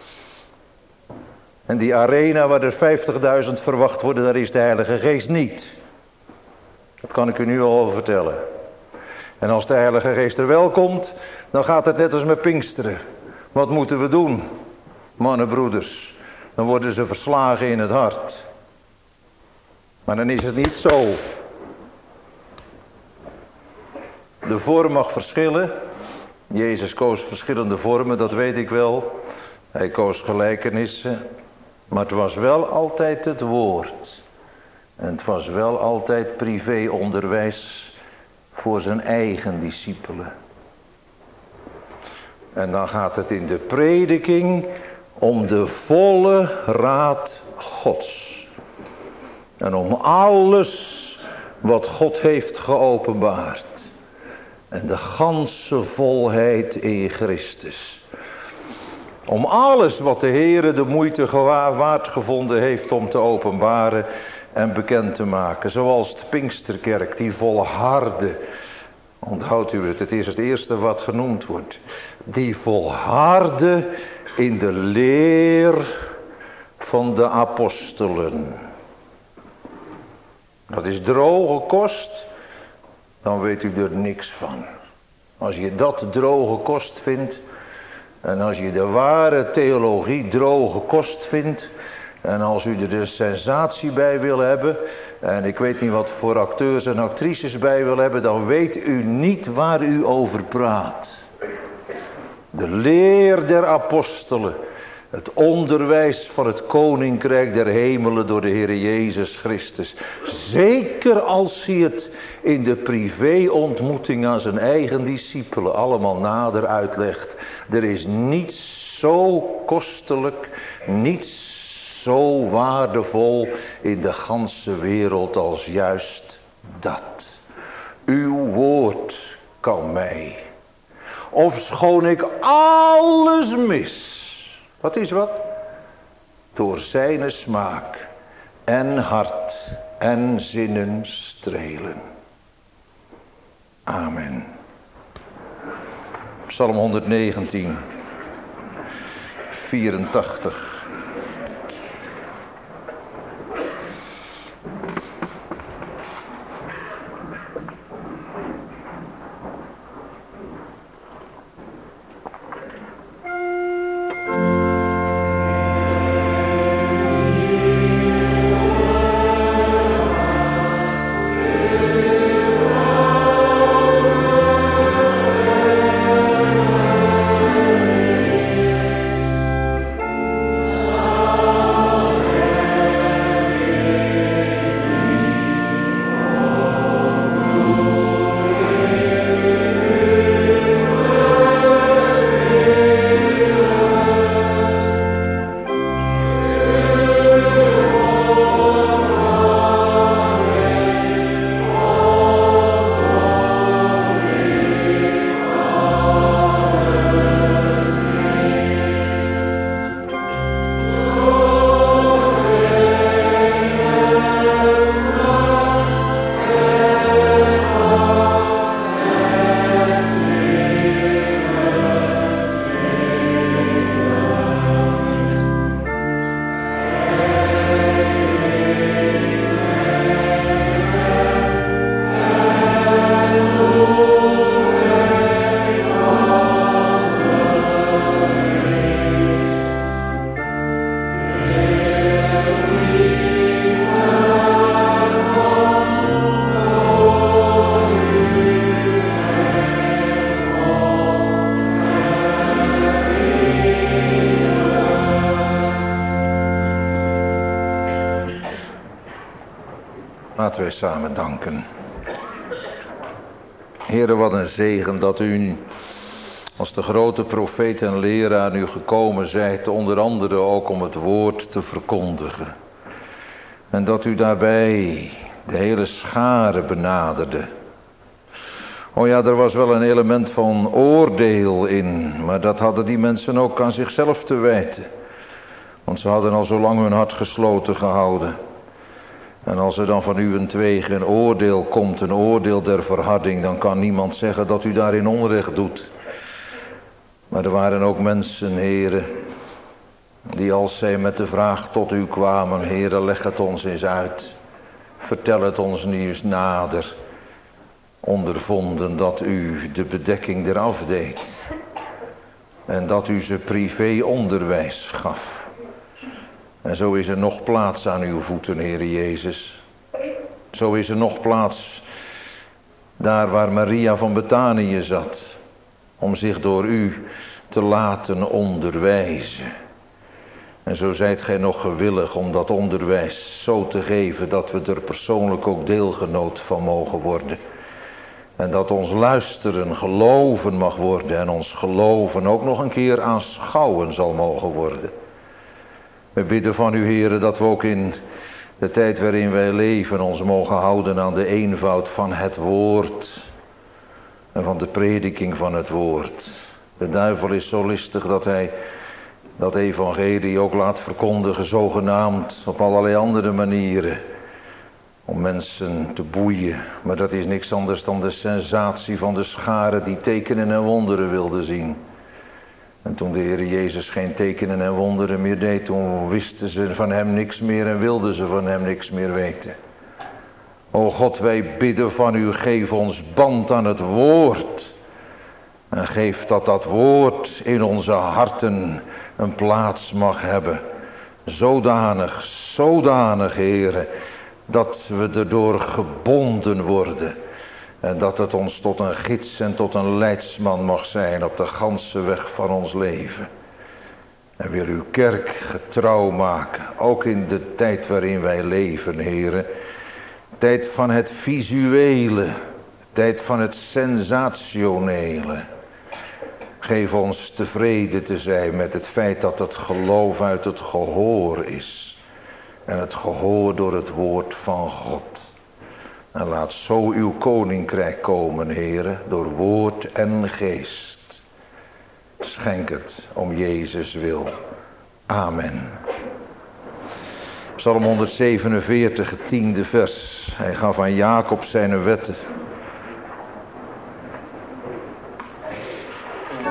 En die arena waar er vijftigduizend verwacht worden, daar is de Heilige Geest niet. Dat kan ik u nu al vertellen. En als de Heilige Geest er wel komt, dan gaat het net als met Pinksteren. Wat moeten we doen, mannen, broeders? Dan worden ze verslagen in het hart. Maar dan is het niet zo. De vorm mag verschillen. Jezus koos verschillende vormen, dat weet ik wel. Hij koos gelijkenissen. Maar het was wel altijd het woord. En het was wel altijd privéonderwijs voor zijn eigen discipelen. En dan gaat het in de prediking om de volle raad Gods. En om alles wat God heeft geopenbaard. En de ganse volheid in Christus. Om alles wat de Heere de moeite waard gevonden heeft om te openbaren en bekend te maken. Zoals de Pinksterkerk die volhardde. Onthoudt u het, het is het eerste wat genoemd wordt. Die volhardde in de leer van de apostelen. Dat is droge kost, dan weet u er niks van. Als je dat droge kost vindt, en als je de ware theologie droge kost vindt, en als u er de sensatie bij wil hebben, en ik weet niet wat voor acteurs en actrices bij wil hebben, dan weet u niet waar u over praat. De leer der apostelen, het onderwijs van het koninkrijk der hemelen door de Heer Jezus Christus. Zeker als hij het in de privéontmoeting aan zijn eigen discipelen allemaal nader uitlegt. Er is niets zo kostelijk, niets zo waardevol in de ganse wereld als juist dat. Uw woord kan mij, ofschoon ik alles mis. Wat is wat? Door zijne smaak en hart en zinnen strelen. Amen. Psalm honderdnegentien, vierentachtig. Laten wij samen danken. Heere, wat een zegen dat u als de grote profeet en leraar nu gekomen zijt, onder andere ook om het woord te verkondigen. En dat u daarbij de hele schare benaderde. Oh ja, er was wel een element van oordeel in, maar dat hadden die mensen ook aan zichzelf te wijten. Want ze hadden al zo lang hun hart gesloten gehouden. En als er dan van uwentwege een oordeel komt, een oordeel der verharding, dan kan niemand zeggen dat u daarin onrecht doet. Maar er waren ook mensen, heren, die als zij met de vraag tot u kwamen, heren, leg het ons eens uit. Vertel het ons nu eens nader. Ondervonden dat u de bedekking eraf deed. En dat u ze privé onderwijs gaf. En zo is er nog plaats aan uw voeten, Heere Jezus. Zo is er nog plaats daar waar Maria van Betanië zat. Om zich door u te laten onderwijzen. En zo zijt gij nog gewillig om dat onderwijs zo te geven dat we er persoonlijk ook deelgenoot van mogen worden. En dat ons luisteren geloven mag worden en ons geloven ook nog een keer aanschouwen zal mogen worden. We bidden van u, Heere, dat we ook in de tijd waarin wij leven ons mogen houden aan de eenvoud van het woord. En van de prediking van het woord. De duivel is zo listig dat hij dat evangelie ook laat verkondigen, zogenaamd op allerlei andere manieren. Om mensen te boeien. Maar dat is niks anders dan de sensatie van de schare die tekenen en wonderen wilde zien. En toen de Heer Jezus geen tekenen en wonderen meer deed, toen wisten ze van hem niks meer en wilden ze van hem niks meer weten. O God, wij bidden van u, geef ons band aan het woord. En geef dat dat woord in onze harten een plaats mag hebben. Zodanig, zodanig, Heere, dat we erdoor gebonden worden. En dat het ons tot een gids en tot een leidsman mag zijn op de ganse weg van ons leven. En wil uw kerk getrouw maken, ook in de tijd waarin wij leven, Heere. Tijd van het visuele, tijd van het sensationele. Geef ons tevreden te zijn met het feit dat het geloof uit het gehoor is. En het gehoor door het woord van God. En laat zo uw koninkrijk komen, Heere, door woord en geest. Schenk het om Jezus wil. Amen. Psalm honderdzevenenveertig, het tiende vers. Hij gaf aan Jacob zijn wetten.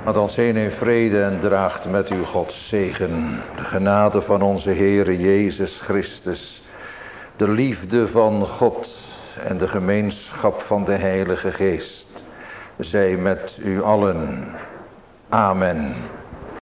Gaat ons heen in vrede en draagt met u Gods zegen. De genade van onze Heere Jezus Christus. De liefde van God en de gemeenschap van de Heilige Geest. Zij met u allen. Amen.